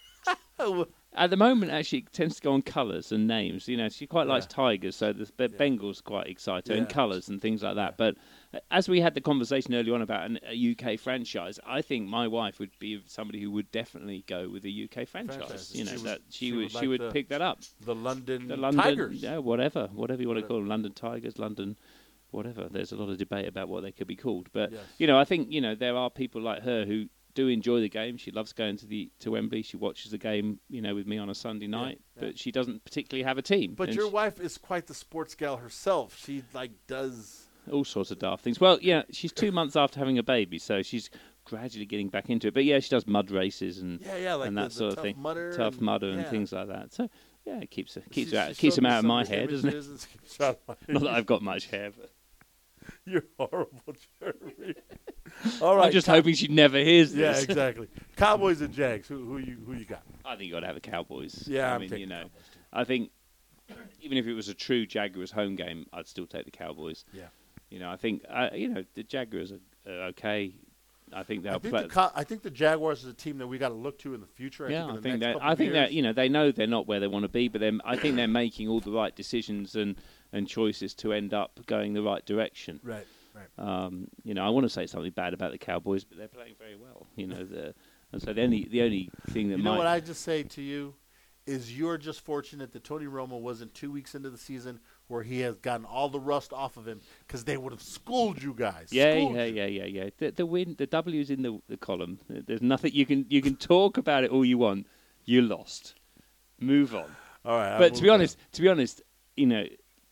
Speaker 2: At the moment, actually, it tends to go on colours and names. You know, she quite likes
Speaker 1: Yeah.
Speaker 2: tigers, so the, the
Speaker 1: Yeah.
Speaker 2: Bengals quite excite her, and
Speaker 1: Yeah.
Speaker 2: colours and things like that. But uh, as we had the conversation earlier on about an, a U K franchise, I think my wife would be somebody who would definitely go with a U K franchise.
Speaker 1: Franchise.
Speaker 2: You know,
Speaker 1: She would-
Speaker 2: that she,
Speaker 1: she
Speaker 2: would
Speaker 1: would
Speaker 2: she
Speaker 1: like
Speaker 2: would
Speaker 1: the-
Speaker 2: pick that up.
Speaker 1: the London,
Speaker 2: The London
Speaker 1: Tigers.
Speaker 2: yeah, whatever, whatever you want to
Speaker 1: Whatever.
Speaker 2: call them, London Tigers, London, whatever. There's a lot of debate about what they could be called, but
Speaker 1: Yes.
Speaker 2: you know, I think you know there are people like her who do enjoy the game. She loves going to the to Wembley. She watches the game, you know, with me on a Sunday night.
Speaker 1: yeah.
Speaker 2: But she doesn't particularly have a team.
Speaker 1: But
Speaker 2: And
Speaker 1: your
Speaker 2: she-
Speaker 1: wife is quite the sports gal herself. She like does.
Speaker 2: all sorts of daft things. Well, yeah, she's two months after having a baby, so she's gradually getting back into it. But yeah, she does mud races and
Speaker 1: Yeah, yeah, like
Speaker 2: and
Speaker 1: the-
Speaker 2: that
Speaker 1: the
Speaker 2: sort of
Speaker 1: Tough
Speaker 2: thing,
Speaker 1: Mudder
Speaker 2: tough
Speaker 1: and-
Speaker 2: mudder and
Speaker 1: yeah.
Speaker 2: things like that. So yeah, it keeps her, keeps
Speaker 1: She-
Speaker 2: her out,
Speaker 1: she
Speaker 2: keeps
Speaker 1: showed
Speaker 2: them
Speaker 1: me
Speaker 2: out of
Speaker 1: some
Speaker 2: my hair, doesn't it?
Speaker 1: images and keeps out of my-
Speaker 2: Not that I've got much hair, but
Speaker 1: You're horrible, Jeremy. All right.
Speaker 2: I'm just
Speaker 1: Cow-
Speaker 2: hoping she never hears
Speaker 1: Yeah,
Speaker 2: this.
Speaker 1: exactly. Cowboys and Jags. Who who you who you got?
Speaker 2: I think you got to have the Cowboys.
Speaker 1: Yeah,
Speaker 2: I
Speaker 1: I'm
Speaker 2: mean,
Speaker 1: taking
Speaker 2: you know,
Speaker 1: Cowboys too.
Speaker 2: I think even if it was a true Jaguars home game, I'd still take the Cowboys.
Speaker 1: Yeah.
Speaker 2: You know, I think uh, you know the Jaguars are, are okay. I think they'll
Speaker 1: I think,
Speaker 2: play.
Speaker 1: the Co- I think the Jaguars is a team that we got to look to in the future. I
Speaker 2: yeah,
Speaker 1: think in
Speaker 2: I
Speaker 1: the
Speaker 2: think
Speaker 1: next
Speaker 2: that
Speaker 1: couple
Speaker 2: I
Speaker 1: of
Speaker 2: think
Speaker 1: years.
Speaker 2: that you know they know they're not where they want to be, but then I think they're making all the right decisions and, and choices to end up going the right direction.
Speaker 1: Right, right.
Speaker 2: Um, you know, I want to say something bad about the Cowboys, but they're playing very well. You know, the, and so the only the only thing that
Speaker 1: You
Speaker 2: might
Speaker 1: know what I just say to you is you're just fortunate that Tony Romo wasn't two weeks into the season where he has gotten all the rust off of him because they would have schooled you guys.
Speaker 2: Yeah,
Speaker 1: Schooled
Speaker 2: yeah,
Speaker 1: you.
Speaker 2: yeah, yeah, yeah. The, the win, the W's in the, the column. There's nothing you can you can talk about it all you want. You lost. Move on.
Speaker 1: All right.
Speaker 2: But to be honest, to be honest, you know,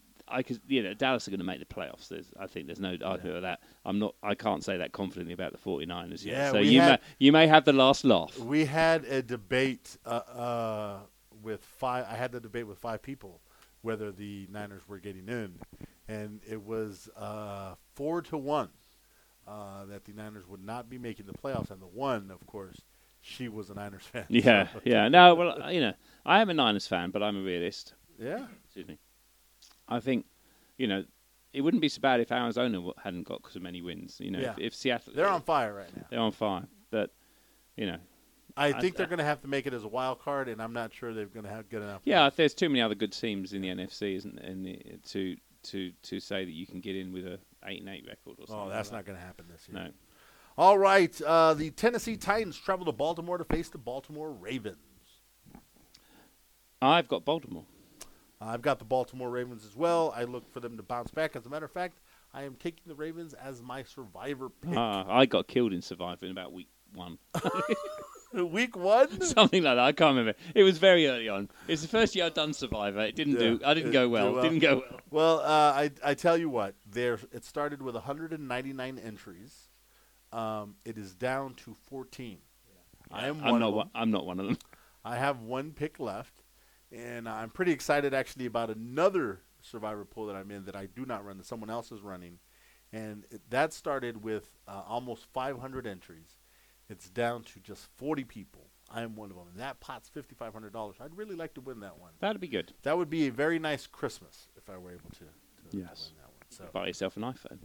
Speaker 2: I could, you know, Dallas are going to make the playoffs. There's, I think there's no argument with that. I'm not. I can't say that confidently about the 49ers yet.
Speaker 1: Yeah,
Speaker 2: so
Speaker 1: we
Speaker 2: you
Speaker 1: had-
Speaker 2: may you may have the last laugh.
Speaker 1: we had a debate uh, uh, with five. I had the debate with five people whether the Niners were getting in, and it was uh, four to one uh, that the Niners would not be making the playoffs. And the one, of course, she was a Niners fan.
Speaker 2: Yeah,
Speaker 1: So,
Speaker 2: yeah. No, well, you know, I am a Niners fan, but I'm a realist.
Speaker 1: yeah.
Speaker 2: Excuse me. I think, you know, it wouldn't be so bad if Arizona w- hadn't got so many wins. You know,
Speaker 1: Yeah.
Speaker 2: if, if Seattle,
Speaker 1: They're on fire right now.
Speaker 2: they're on fire. But you know,
Speaker 1: I
Speaker 2: I-
Speaker 1: think they're going to have to make it as a wild card, and I'm not sure they're going to have good enough.
Speaker 2: yeah, there's too many other good teams in the N F C, isn't there, in the, to to to say that you can get in with a eight and eight record or something.
Speaker 1: Oh, that's
Speaker 2: like
Speaker 1: not going to happen this
Speaker 2: that.
Speaker 1: year.
Speaker 2: No.
Speaker 1: All right. Uh, the Tennessee Titans travel to Baltimore to face the Baltimore Ravens.
Speaker 2: I've got Baltimore.
Speaker 1: I've got the Baltimore Ravens as well. I look for them to bounce back. As a matter of fact, I am taking the Ravens as my survivor pick.
Speaker 2: Ah, I got killed in Survivor in about week one.
Speaker 1: Week one?
Speaker 2: Something like that. I can't remember. It was very early on. It's the first year I've done Survivor. It didn't
Speaker 1: Yeah,
Speaker 2: do. I didn't
Speaker 1: it
Speaker 2: go
Speaker 1: didn't
Speaker 2: well.
Speaker 1: do well.
Speaker 2: Didn't go well.
Speaker 1: Well, uh, I, I tell you what. There, it started with one hundred ninety-nine entries. Um, it is down to fourteen. I am
Speaker 2: I'm
Speaker 1: one
Speaker 2: not.
Speaker 1: of them.
Speaker 2: One, I'm not one of them.
Speaker 1: I have one pick left, and I'm pretty excited actually about another survivor pool that I'm in that I do not run, that someone else is running. And it, that started with uh, almost five hundred entries. It's down to just forty people. I am one of them. And that pot's fifty-five hundred dollars. I'd really like to win that one.
Speaker 2: That'd be good.
Speaker 1: That would be a very nice Christmas if I were able to, to
Speaker 2: Yes.
Speaker 1: win that one. So
Speaker 2: Buy yourself an iPhone.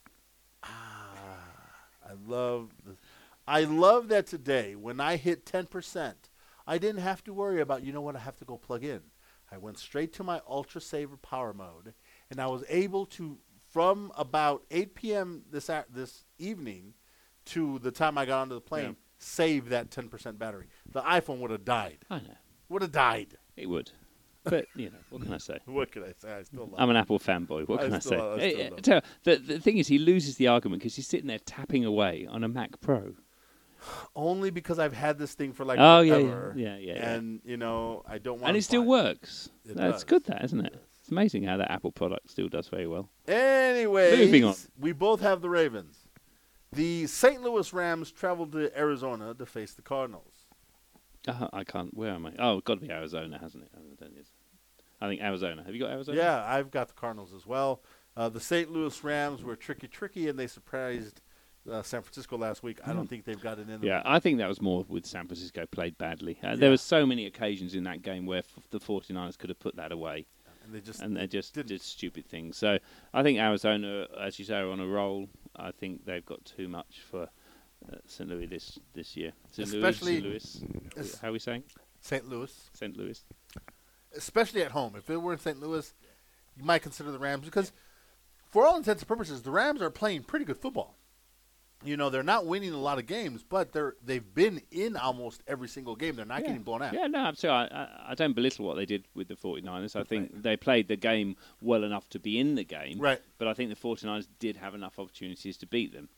Speaker 1: I love the, I love that today when I hit ten percent, I didn't have to worry about, you know what, I have to go plug in. I went straight to my Ultra Saver power mode, and I was able to, from about eight p.m. this a- this evening to the time I got onto the plane,
Speaker 2: Yeah.
Speaker 1: save that ten percent battery. The iPhone would have died.
Speaker 2: I know.
Speaker 1: Would have died.
Speaker 2: It would. But, you know, what can I say?
Speaker 1: What can I say? I still love
Speaker 2: I'm an Apple fanboy. What
Speaker 1: I
Speaker 2: can I,
Speaker 1: still
Speaker 2: say?
Speaker 1: love- I
Speaker 2: Eh,
Speaker 1: still
Speaker 2: eh,
Speaker 1: love
Speaker 2: tell you, the, the thing is, he loses the argument because he's sitting there tapping away on a Mac Pro.
Speaker 1: Only because I've had this thing for like
Speaker 2: Oh, yeah, yeah.
Speaker 1: forever.
Speaker 2: Yeah, yeah, yeah.
Speaker 1: And, you know, I don't want
Speaker 2: And
Speaker 1: to
Speaker 2: it still
Speaker 1: buy
Speaker 2: works.
Speaker 1: It
Speaker 2: That's
Speaker 1: does.
Speaker 2: good, that, isn't it?
Speaker 1: It does.
Speaker 2: It's amazing how that Apple product still does very well.
Speaker 1: Anyways,
Speaker 2: Moving on.
Speaker 1: we both have the Ravens. The Saint Louis Rams traveled to Arizona to face the Cardinals.
Speaker 2: Uh, I can't. Where am I? Oh, got to be Arizona, hasn't it? I don't know. I think Arizona. Have you got Arizona?
Speaker 1: Yeah, I've got the Cardinals as well. Uh, the Saint Louis Rams were tricky, tricky, and they surprised uh, San Francisco last week. I don't think they've got it in them.
Speaker 2: Yeah, I think that was more with San Francisco played badly. Uh,
Speaker 1: Yeah.
Speaker 2: There were so many occasions in that game where f- the 49ers could have put that away,
Speaker 1: And they just
Speaker 2: and they just
Speaker 1: didn't.
Speaker 2: did stupid things. So I think Arizona, as you say, are on a roll. I think they've got too much for uh, Saint Louis this, this year. Saint
Speaker 1: Especially-
Speaker 2: Louis, Saint Louis.
Speaker 1: es-
Speaker 2: How are we saying?
Speaker 1: Saint Louis,
Speaker 2: Saint Louis.
Speaker 1: especially at home. If it were in Saint Louis, you might consider the Rams because, for all intents and purposes, the Rams are playing pretty good football. You know, they're not winning a lot of games, but they're they've been in almost every single game. They're not
Speaker 2: yeah.
Speaker 1: getting blown out.
Speaker 2: Yeah, no, absolutely. I, I, I don't belittle what they did with the 49ers. I think they played the game well enough to be in the game.
Speaker 1: Right.
Speaker 2: But I think the 49ers did have enough opportunities to beat them.
Speaker 1: Yeah.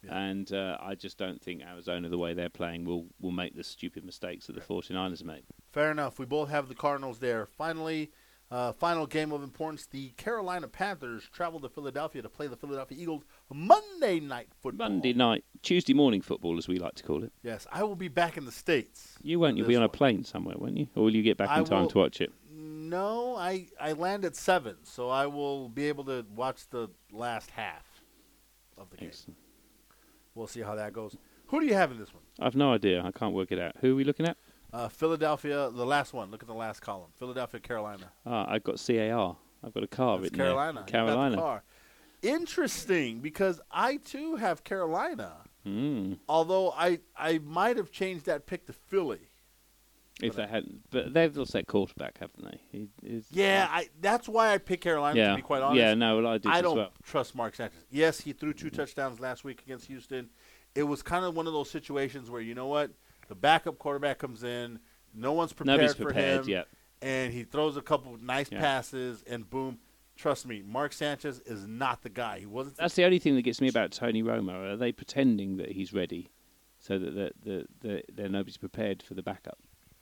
Speaker 1: Yeah.
Speaker 2: And uh, I just don't think Arizona, the way they're playing, will will make the stupid mistakes that the 49ers made.
Speaker 1: Fair enough. We both have the Cardinals there. Finally, uh, final game of importance, the Carolina Panthers travel to Philadelphia to play the Philadelphia Eagles Monday Night Football.
Speaker 2: Monday night, Tuesday morning football, as we like to call it.
Speaker 1: Yes, I will be back in the States.
Speaker 2: You won't. You'll be on a plane somewhere, won't you? Or will you get back in
Speaker 1: I
Speaker 2: time
Speaker 1: will,
Speaker 2: to watch it?
Speaker 1: No, I, I land at seven, so I will be able to watch the last half of the game.
Speaker 2: Excellent.
Speaker 1: We'll see how that goes. Who do you have in this one?
Speaker 2: I've no idea. I can't work it out. Who are we looking at?
Speaker 1: Uh, Philadelphia, the last one. Look at the last column. Philadelphia, Carolina.
Speaker 2: Ah, I've got C A R. I've got a car
Speaker 1: It's
Speaker 2: written
Speaker 1: Carolina.
Speaker 2: there.
Speaker 1: You got the
Speaker 2: Carolina.
Speaker 1: car. Interesting, because I too have Carolina.
Speaker 2: Mm.
Speaker 1: Although I, I might have changed that pick to Philly.
Speaker 2: If they hadn't, but they've lost their quarterback, haven't they? He, he's-
Speaker 1: Yeah, I, that's why I picked Carolina,
Speaker 2: yeah,
Speaker 1: to be quite honest.
Speaker 2: yeah. No, well, I did
Speaker 1: I
Speaker 2: as
Speaker 1: don't
Speaker 2: well.
Speaker 1: trust Mark Sanchez. Yes, he threw two touchdowns last week against Houston. It was kind of one of those situations where, you know what, the backup quarterback comes in, no one's prepared
Speaker 2: Nobody's
Speaker 1: for
Speaker 2: prepared
Speaker 1: him,
Speaker 2: yet.
Speaker 1: and he throws a couple of nice
Speaker 2: Yeah.
Speaker 1: passes, and boom. Trust me, Mark Sanchez is not the guy. He wasn't.
Speaker 2: That's the only thing that gets me about Tony Romo. Are they pretending that he's ready, so that the the, the, the nobody's prepared for the backup?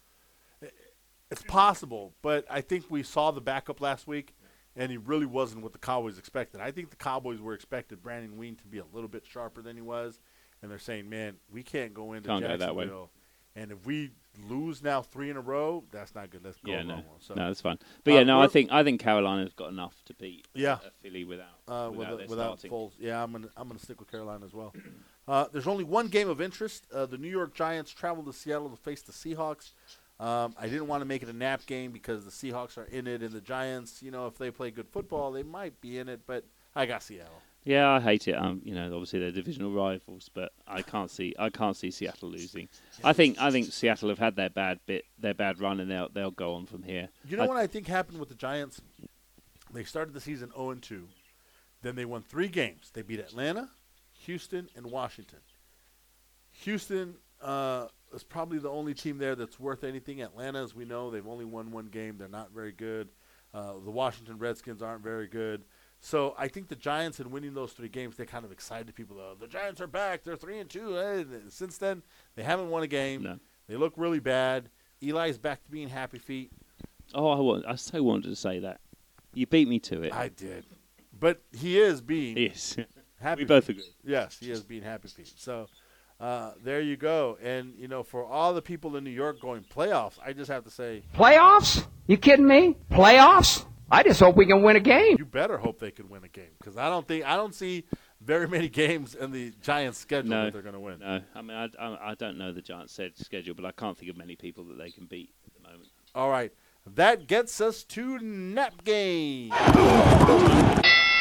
Speaker 1: It's possible, but I think we saw the backup last week, and he really wasn't what the Cowboys expected. I think the Cowboys were expected Brandon Wean to be a little bit sharper than he was, and they're saying, man, we can't go into
Speaker 2: Can't go
Speaker 1: Jacksonville.
Speaker 2: that way.
Speaker 1: And if we lose now three in a row, that's not good. Let's go
Speaker 2: Yeah,
Speaker 1: wrong
Speaker 2: no,
Speaker 1: one. So,
Speaker 2: no, that's fine. But
Speaker 1: Uh,
Speaker 2: yeah, no, I
Speaker 1: we're-
Speaker 2: think I think Carolina's got enough to beat
Speaker 1: Yeah.
Speaker 2: a Philly without
Speaker 1: uh,
Speaker 2: without
Speaker 1: without,
Speaker 2: their
Speaker 1: without
Speaker 2: starting.
Speaker 1: Foles. Yeah, I'm gonna I'm gonna stick with Carolina as well. Uh, there's only one game of interest. Uh, the New York Giants travel to Seattle to face the Seahawks. Um, I didn't want to make it a nap game because the Seahawks are in it, and the Giants, you know, if they play good football, they might be in it. But I got Seattle.
Speaker 2: Yeah, I hate it. Um, you know, obviously they're divisional rivals, but I can't see I can't see Seattle losing. I think I think Seattle have had their bad bit, their bad run, and they'll they'll go on from here.
Speaker 1: You know
Speaker 2: I,
Speaker 1: what I think happened with the Giants? They started the season oh and two. Then they won three games. They beat Atlanta, Houston, and Washington. Houston uh, is probably the only team there that's worth anything. Atlanta, as we know, they've only won one game. They're not very good. Uh, the Washington Redskins aren't very good. So I think the Giants, in winning those three games, they kind of excited people. Oh, the Giants are back. They're three and two. And since then, they haven't won a game.
Speaker 2: No.
Speaker 1: They look really bad. Eli's back to being happy feet.
Speaker 2: Oh, I want I so wanted to say that. You beat me to it.
Speaker 1: I did. But he is being
Speaker 2: yes.
Speaker 1: happy.
Speaker 2: We both
Speaker 1: feet.
Speaker 2: agree.
Speaker 1: Yes, he is being happy feet. So uh, there you go. And, you know, for all the people in New York going playoffs, I just have to say,
Speaker 4: Playoffs? You kidding me? Playoffs? I just hope we can win a game.
Speaker 1: you better hope they can win a game, because I don't think I don't see very many games in the Giants' schedule
Speaker 2: No,
Speaker 1: that they're going to win.
Speaker 2: No, I mean I, I, I don't know the Giants' said schedule, but I can't think of many people that they can beat at the moment.
Speaker 1: All right. That gets us to nap game.
Speaker 2: Half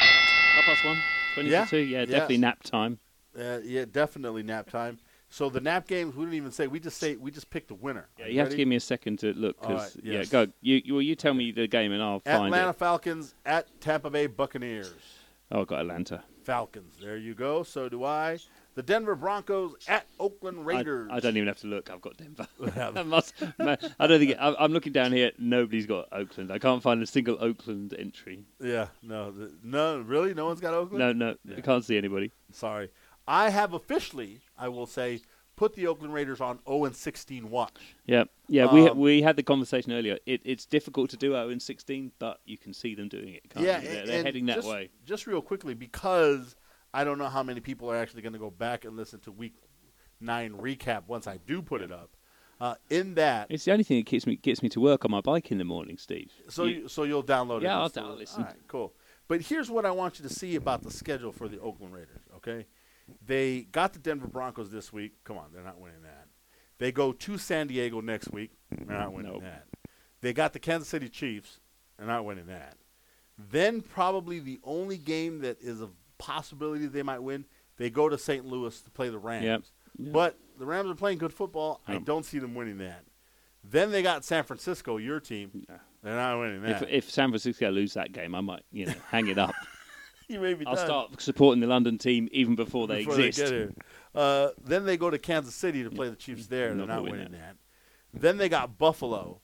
Speaker 2: past one, twenty
Speaker 1: Yeah,
Speaker 2: to two. Yeah,
Speaker 1: yeah.
Speaker 2: definitely nap time.
Speaker 1: Uh, yeah, definitely nap time. So the nap games, we didn't even say. We just say we just picked the winner.
Speaker 2: Yeah,
Speaker 1: Are
Speaker 2: you have
Speaker 1: ready?
Speaker 2: to give me a second to look.
Speaker 1: All
Speaker 2: Cause,
Speaker 1: right,
Speaker 2: yeah,
Speaker 1: yes.
Speaker 2: go. You, you, well, you tell me the game and I'll find
Speaker 1: Atlanta
Speaker 2: it.
Speaker 1: Falcons at Tampa Bay Buccaneers.
Speaker 2: Oh, I got Atlanta.
Speaker 1: Falcons. There you go. So do I. The Denver Broncos at Oakland
Speaker 2: I,
Speaker 1: Raiders.
Speaker 2: I don't even have to look. I've got Denver.
Speaker 1: Yeah.
Speaker 2: I must. man, I don't think. It, I, I'm looking down here. Nobody's got Oakland. I can't find a single Oakland entry.
Speaker 1: Yeah, no, the, no, really, no one's got Oakland.
Speaker 2: No, no,
Speaker 1: Yeah.
Speaker 2: I can't see anybody.
Speaker 1: Sorry, I have officially, I will say, put the Oakland Raiders on oh and sixteen watch.
Speaker 2: Yeah, yeah. we
Speaker 1: Um,
Speaker 2: we had the conversation earlier. It, it's difficult to do oh and sixteen, but you can see them doing it. Can't
Speaker 1: yeah,
Speaker 2: you? They're,
Speaker 1: and-
Speaker 2: they're
Speaker 1: and
Speaker 2: heading that
Speaker 1: just,
Speaker 2: way.
Speaker 1: Just real quickly, because I don't know how many people are actually going to go back and listen to Week Nine recap once I do put it up. Uh, in that,
Speaker 2: It's the only thing that keeps me gets me to work on my bike in the morning, Steve.
Speaker 1: so
Speaker 2: You-
Speaker 1: you, so you'll download it.
Speaker 2: Yeah,
Speaker 1: and
Speaker 2: I'll
Speaker 1: listen to
Speaker 2: download-
Speaker 1: it.
Speaker 2: listen.
Speaker 1: All right, cool. But here's what I want you to see about the schedule for the Oakland Raiders. Okay, they got the Denver Broncos this week. Come on, they're not winning that. They go to San Diego next week. They're not winning
Speaker 2: Nope.
Speaker 1: that. They got the Kansas City Chiefs. They're not winning that. Then probably the only game that is a possibility they might win, they go to Saint Louis to play the Rams.
Speaker 2: Yep. Yep.
Speaker 1: But the Rams are playing good football. I
Speaker 2: Yep.
Speaker 1: don't see them winning that. Then they got San Francisco, your team.
Speaker 2: Yeah.
Speaker 1: They're not winning that.
Speaker 2: If, if San Francisco lose that game, I might, you know, hang it up.
Speaker 1: you may be
Speaker 2: I'll
Speaker 1: done
Speaker 2: start supporting the London team even before they
Speaker 1: before
Speaker 2: exist.
Speaker 1: They get here. Uh, then they go to Kansas City to play the Chiefs there. They're
Speaker 2: Not
Speaker 1: not
Speaker 2: gonna win
Speaker 1: winning that. Then they got Buffalo.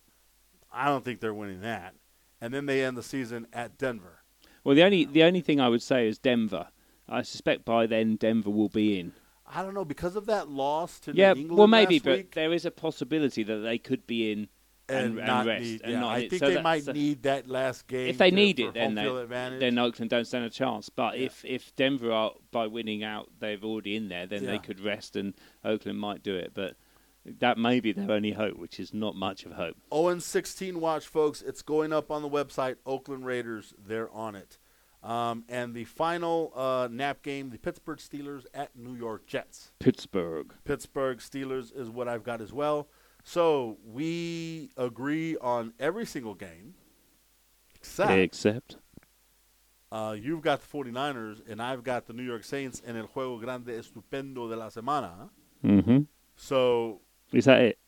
Speaker 1: I don't think they're winning that. And then they end the season at Denver.
Speaker 2: Well, the only the only thing I would say is Denver. I suspect by then Denver will be in.
Speaker 1: I don't know, because of that loss to
Speaker 2: Yeah,
Speaker 1: New England
Speaker 2: well, maybe,
Speaker 1: last
Speaker 2: but
Speaker 1: week,
Speaker 2: there is a possibility that they could be in and,
Speaker 1: and,
Speaker 2: and
Speaker 1: not
Speaker 2: rest.
Speaker 1: need.
Speaker 2: and
Speaker 1: Yeah,
Speaker 2: not
Speaker 1: I
Speaker 2: need-
Speaker 1: think
Speaker 2: so
Speaker 1: they
Speaker 2: that-
Speaker 1: might
Speaker 2: so
Speaker 1: need that last game.
Speaker 2: If they
Speaker 1: to,
Speaker 2: need
Speaker 1: for
Speaker 2: it, then
Speaker 1: home
Speaker 2: they,
Speaker 1: field advantage.
Speaker 2: then Oakland don't stand a chance. But
Speaker 1: Yeah.
Speaker 2: if, if Denver are by winning out, they're already in there, then
Speaker 1: Yeah.
Speaker 2: they could rest, and Oakland might do it. But that may be their only hope, which is not much of hope.
Speaker 1: oh and sixteen watch, folks. It's going up on the website. Oakland Raiders, they're on it. Um, and the final uh, nap game, the Pittsburgh Steelers at New York Jets.
Speaker 2: Pittsburgh.
Speaker 1: Pittsburgh Steelers is what I've got as well. So we agree on every single game, except
Speaker 2: Except.
Speaker 1: uh, you've got the 49ers and I've got the New York Saints en el Juego Grande Estupendo de la Semana.
Speaker 2: Mm-hmm.
Speaker 1: So,
Speaker 2: Is that it?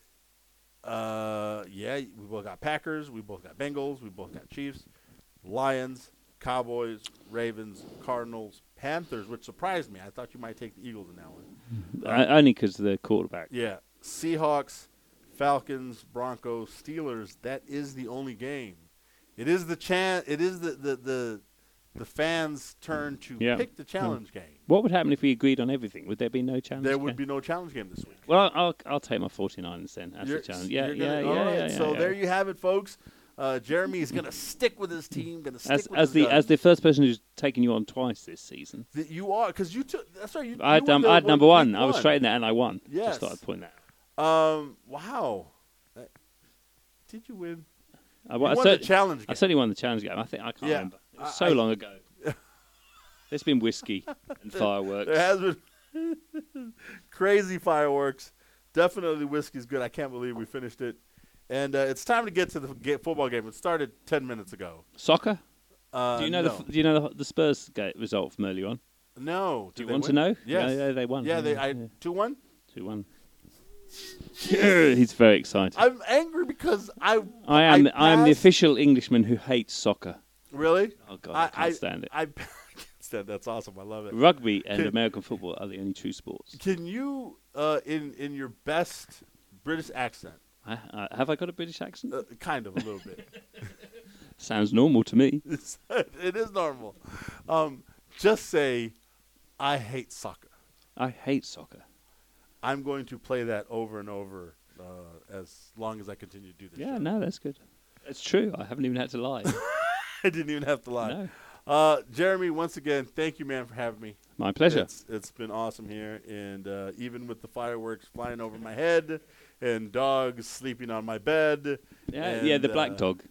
Speaker 1: uh, yeah, we both got Packers, we both got Bengals, we both got Chiefs, Lions, Cowboys, Ravens, Cardinals, Panthers, which surprised me. I thought you might take the Eagles in that one.
Speaker 2: Uh, only because of the quarterback.
Speaker 1: Yeah, Seahawks, Falcons, Broncos, Steelers. That is the only game. It is the chan- It is the the the, the fans' turn to
Speaker 2: Yeah.
Speaker 1: pick the challenge game.
Speaker 2: What would happen if we agreed on everything? Would there be no challenge?
Speaker 1: There would
Speaker 2: game?
Speaker 1: be no challenge game this week.
Speaker 2: Well, I'll I'll take my 49ers then. That's
Speaker 1: You're-
Speaker 2: the challenge. Yeah,
Speaker 1: you're
Speaker 2: yeah,
Speaker 1: gonna-
Speaker 2: yeah,
Speaker 1: all right,
Speaker 2: yeah, yeah,
Speaker 1: So
Speaker 2: yeah.
Speaker 1: there you have it, folks. Uh, Jeremy is going to stick with his team. Going to stick
Speaker 2: As
Speaker 1: with
Speaker 2: as
Speaker 1: his
Speaker 2: the
Speaker 1: guns.
Speaker 2: as the first person who's taken you on twice this season.
Speaker 1: That you are, because you took. That's right. You,
Speaker 2: I had
Speaker 1: you were
Speaker 2: um,
Speaker 1: the
Speaker 2: I had
Speaker 1: one-
Speaker 2: number
Speaker 1: week
Speaker 2: one. I was straight in there and I won.
Speaker 1: Yes.
Speaker 2: Just thought I'd point that out.
Speaker 1: Um. Wow. Uh, Did you win?
Speaker 2: I,
Speaker 1: You
Speaker 2: won- I
Speaker 1: won
Speaker 2: cer-
Speaker 1: the challenge
Speaker 2: I
Speaker 1: game.
Speaker 2: certainly won the challenge game. I think I can't
Speaker 1: Yeah.
Speaker 2: remember. It was
Speaker 1: I-
Speaker 2: so
Speaker 1: I-
Speaker 2: long ago. There's been whiskey and fireworks.
Speaker 1: There has been crazy fireworks. Definitely whiskey's good. I can't believe we finished it. And uh, it's time to get to the ga- football game. It started ten minutes ago.
Speaker 2: Soccer?
Speaker 1: Uh,
Speaker 2: Do you know
Speaker 1: no.
Speaker 2: the f- Do you know the, the Spurs ga- result from earlier on?
Speaker 1: No.
Speaker 2: Do
Speaker 1: Did
Speaker 2: you
Speaker 1: they
Speaker 2: want to
Speaker 1: win?
Speaker 2: know?
Speaker 1: Yes.
Speaker 2: Yeah, yeah, they won.
Speaker 1: Yeah, they.
Speaker 2: yeah,
Speaker 1: I
Speaker 2: yeah.
Speaker 1: two one.
Speaker 2: two one. He's very excited.
Speaker 1: I'm angry because I.
Speaker 2: I am I, am the
Speaker 1: passed-
Speaker 2: official Englishman who hates soccer.
Speaker 1: Really?
Speaker 2: Oh God, I, can't stand it.
Speaker 1: I, I can't stand. That's awesome. I love it.
Speaker 2: Rugby and
Speaker 1: Can-
Speaker 2: American football are the only true sports.
Speaker 1: Can you, uh, in in your best British accent,
Speaker 2: I, I, have I got a British accent?
Speaker 1: uh, kind of a little bit.
Speaker 2: Sounds normal to me.
Speaker 1: It's, it is normal. Um, just say, I hate soccer.
Speaker 2: I hate soccer.
Speaker 1: I'm going to play that over and over uh, as long as I continue to do this.
Speaker 2: Yeah,
Speaker 1: show.
Speaker 2: no, that's good. It's true. I haven't even had to lie.
Speaker 1: I didn't even have to lie.
Speaker 2: No.
Speaker 1: Uh, Jeremy, once again, thank you, man, for having me.
Speaker 2: My pleasure.
Speaker 1: It's, it's been awesome here, and uh, even with the fireworks flying over my head and dogs sleeping on my bed.
Speaker 2: Yeah,
Speaker 1: and,
Speaker 2: yeah, the black
Speaker 1: uh,
Speaker 2: dog.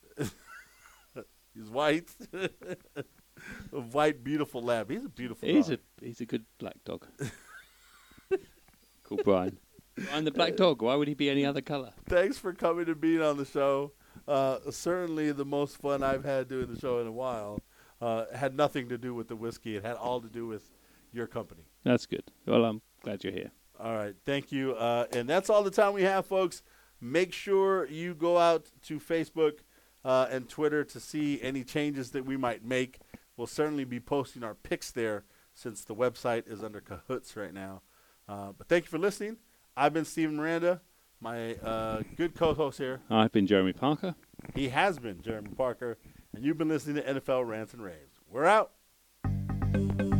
Speaker 1: He's white. A white, beautiful lab. He's a beautiful
Speaker 2: He's
Speaker 1: dog.
Speaker 2: a he's a good black dog. Called Brian. Brian the black dog. Why would he be any other colour?
Speaker 1: Thanks for coming and being on the show. Uh, certainly the most fun I've had doing the show in a while. Uh, had nothing to do with the whiskey. It had all to do with your company.
Speaker 2: That's good. Well, I'm glad you're here.
Speaker 1: All right. Thank you. Uh, and that's all the time we have, folks. Make sure you go out to Facebook uh, and Twitter to see any changes that we might make. We'll certainly be posting our picks there since the website is under cahoots right now. Uh, but thank you for listening. I've been Steven Miranda, my uh, good co-host here.
Speaker 2: I've been Jeremy Parker.
Speaker 1: He has been Jeremy Parker, and you've been listening to N F L Rants and Raves. We're out.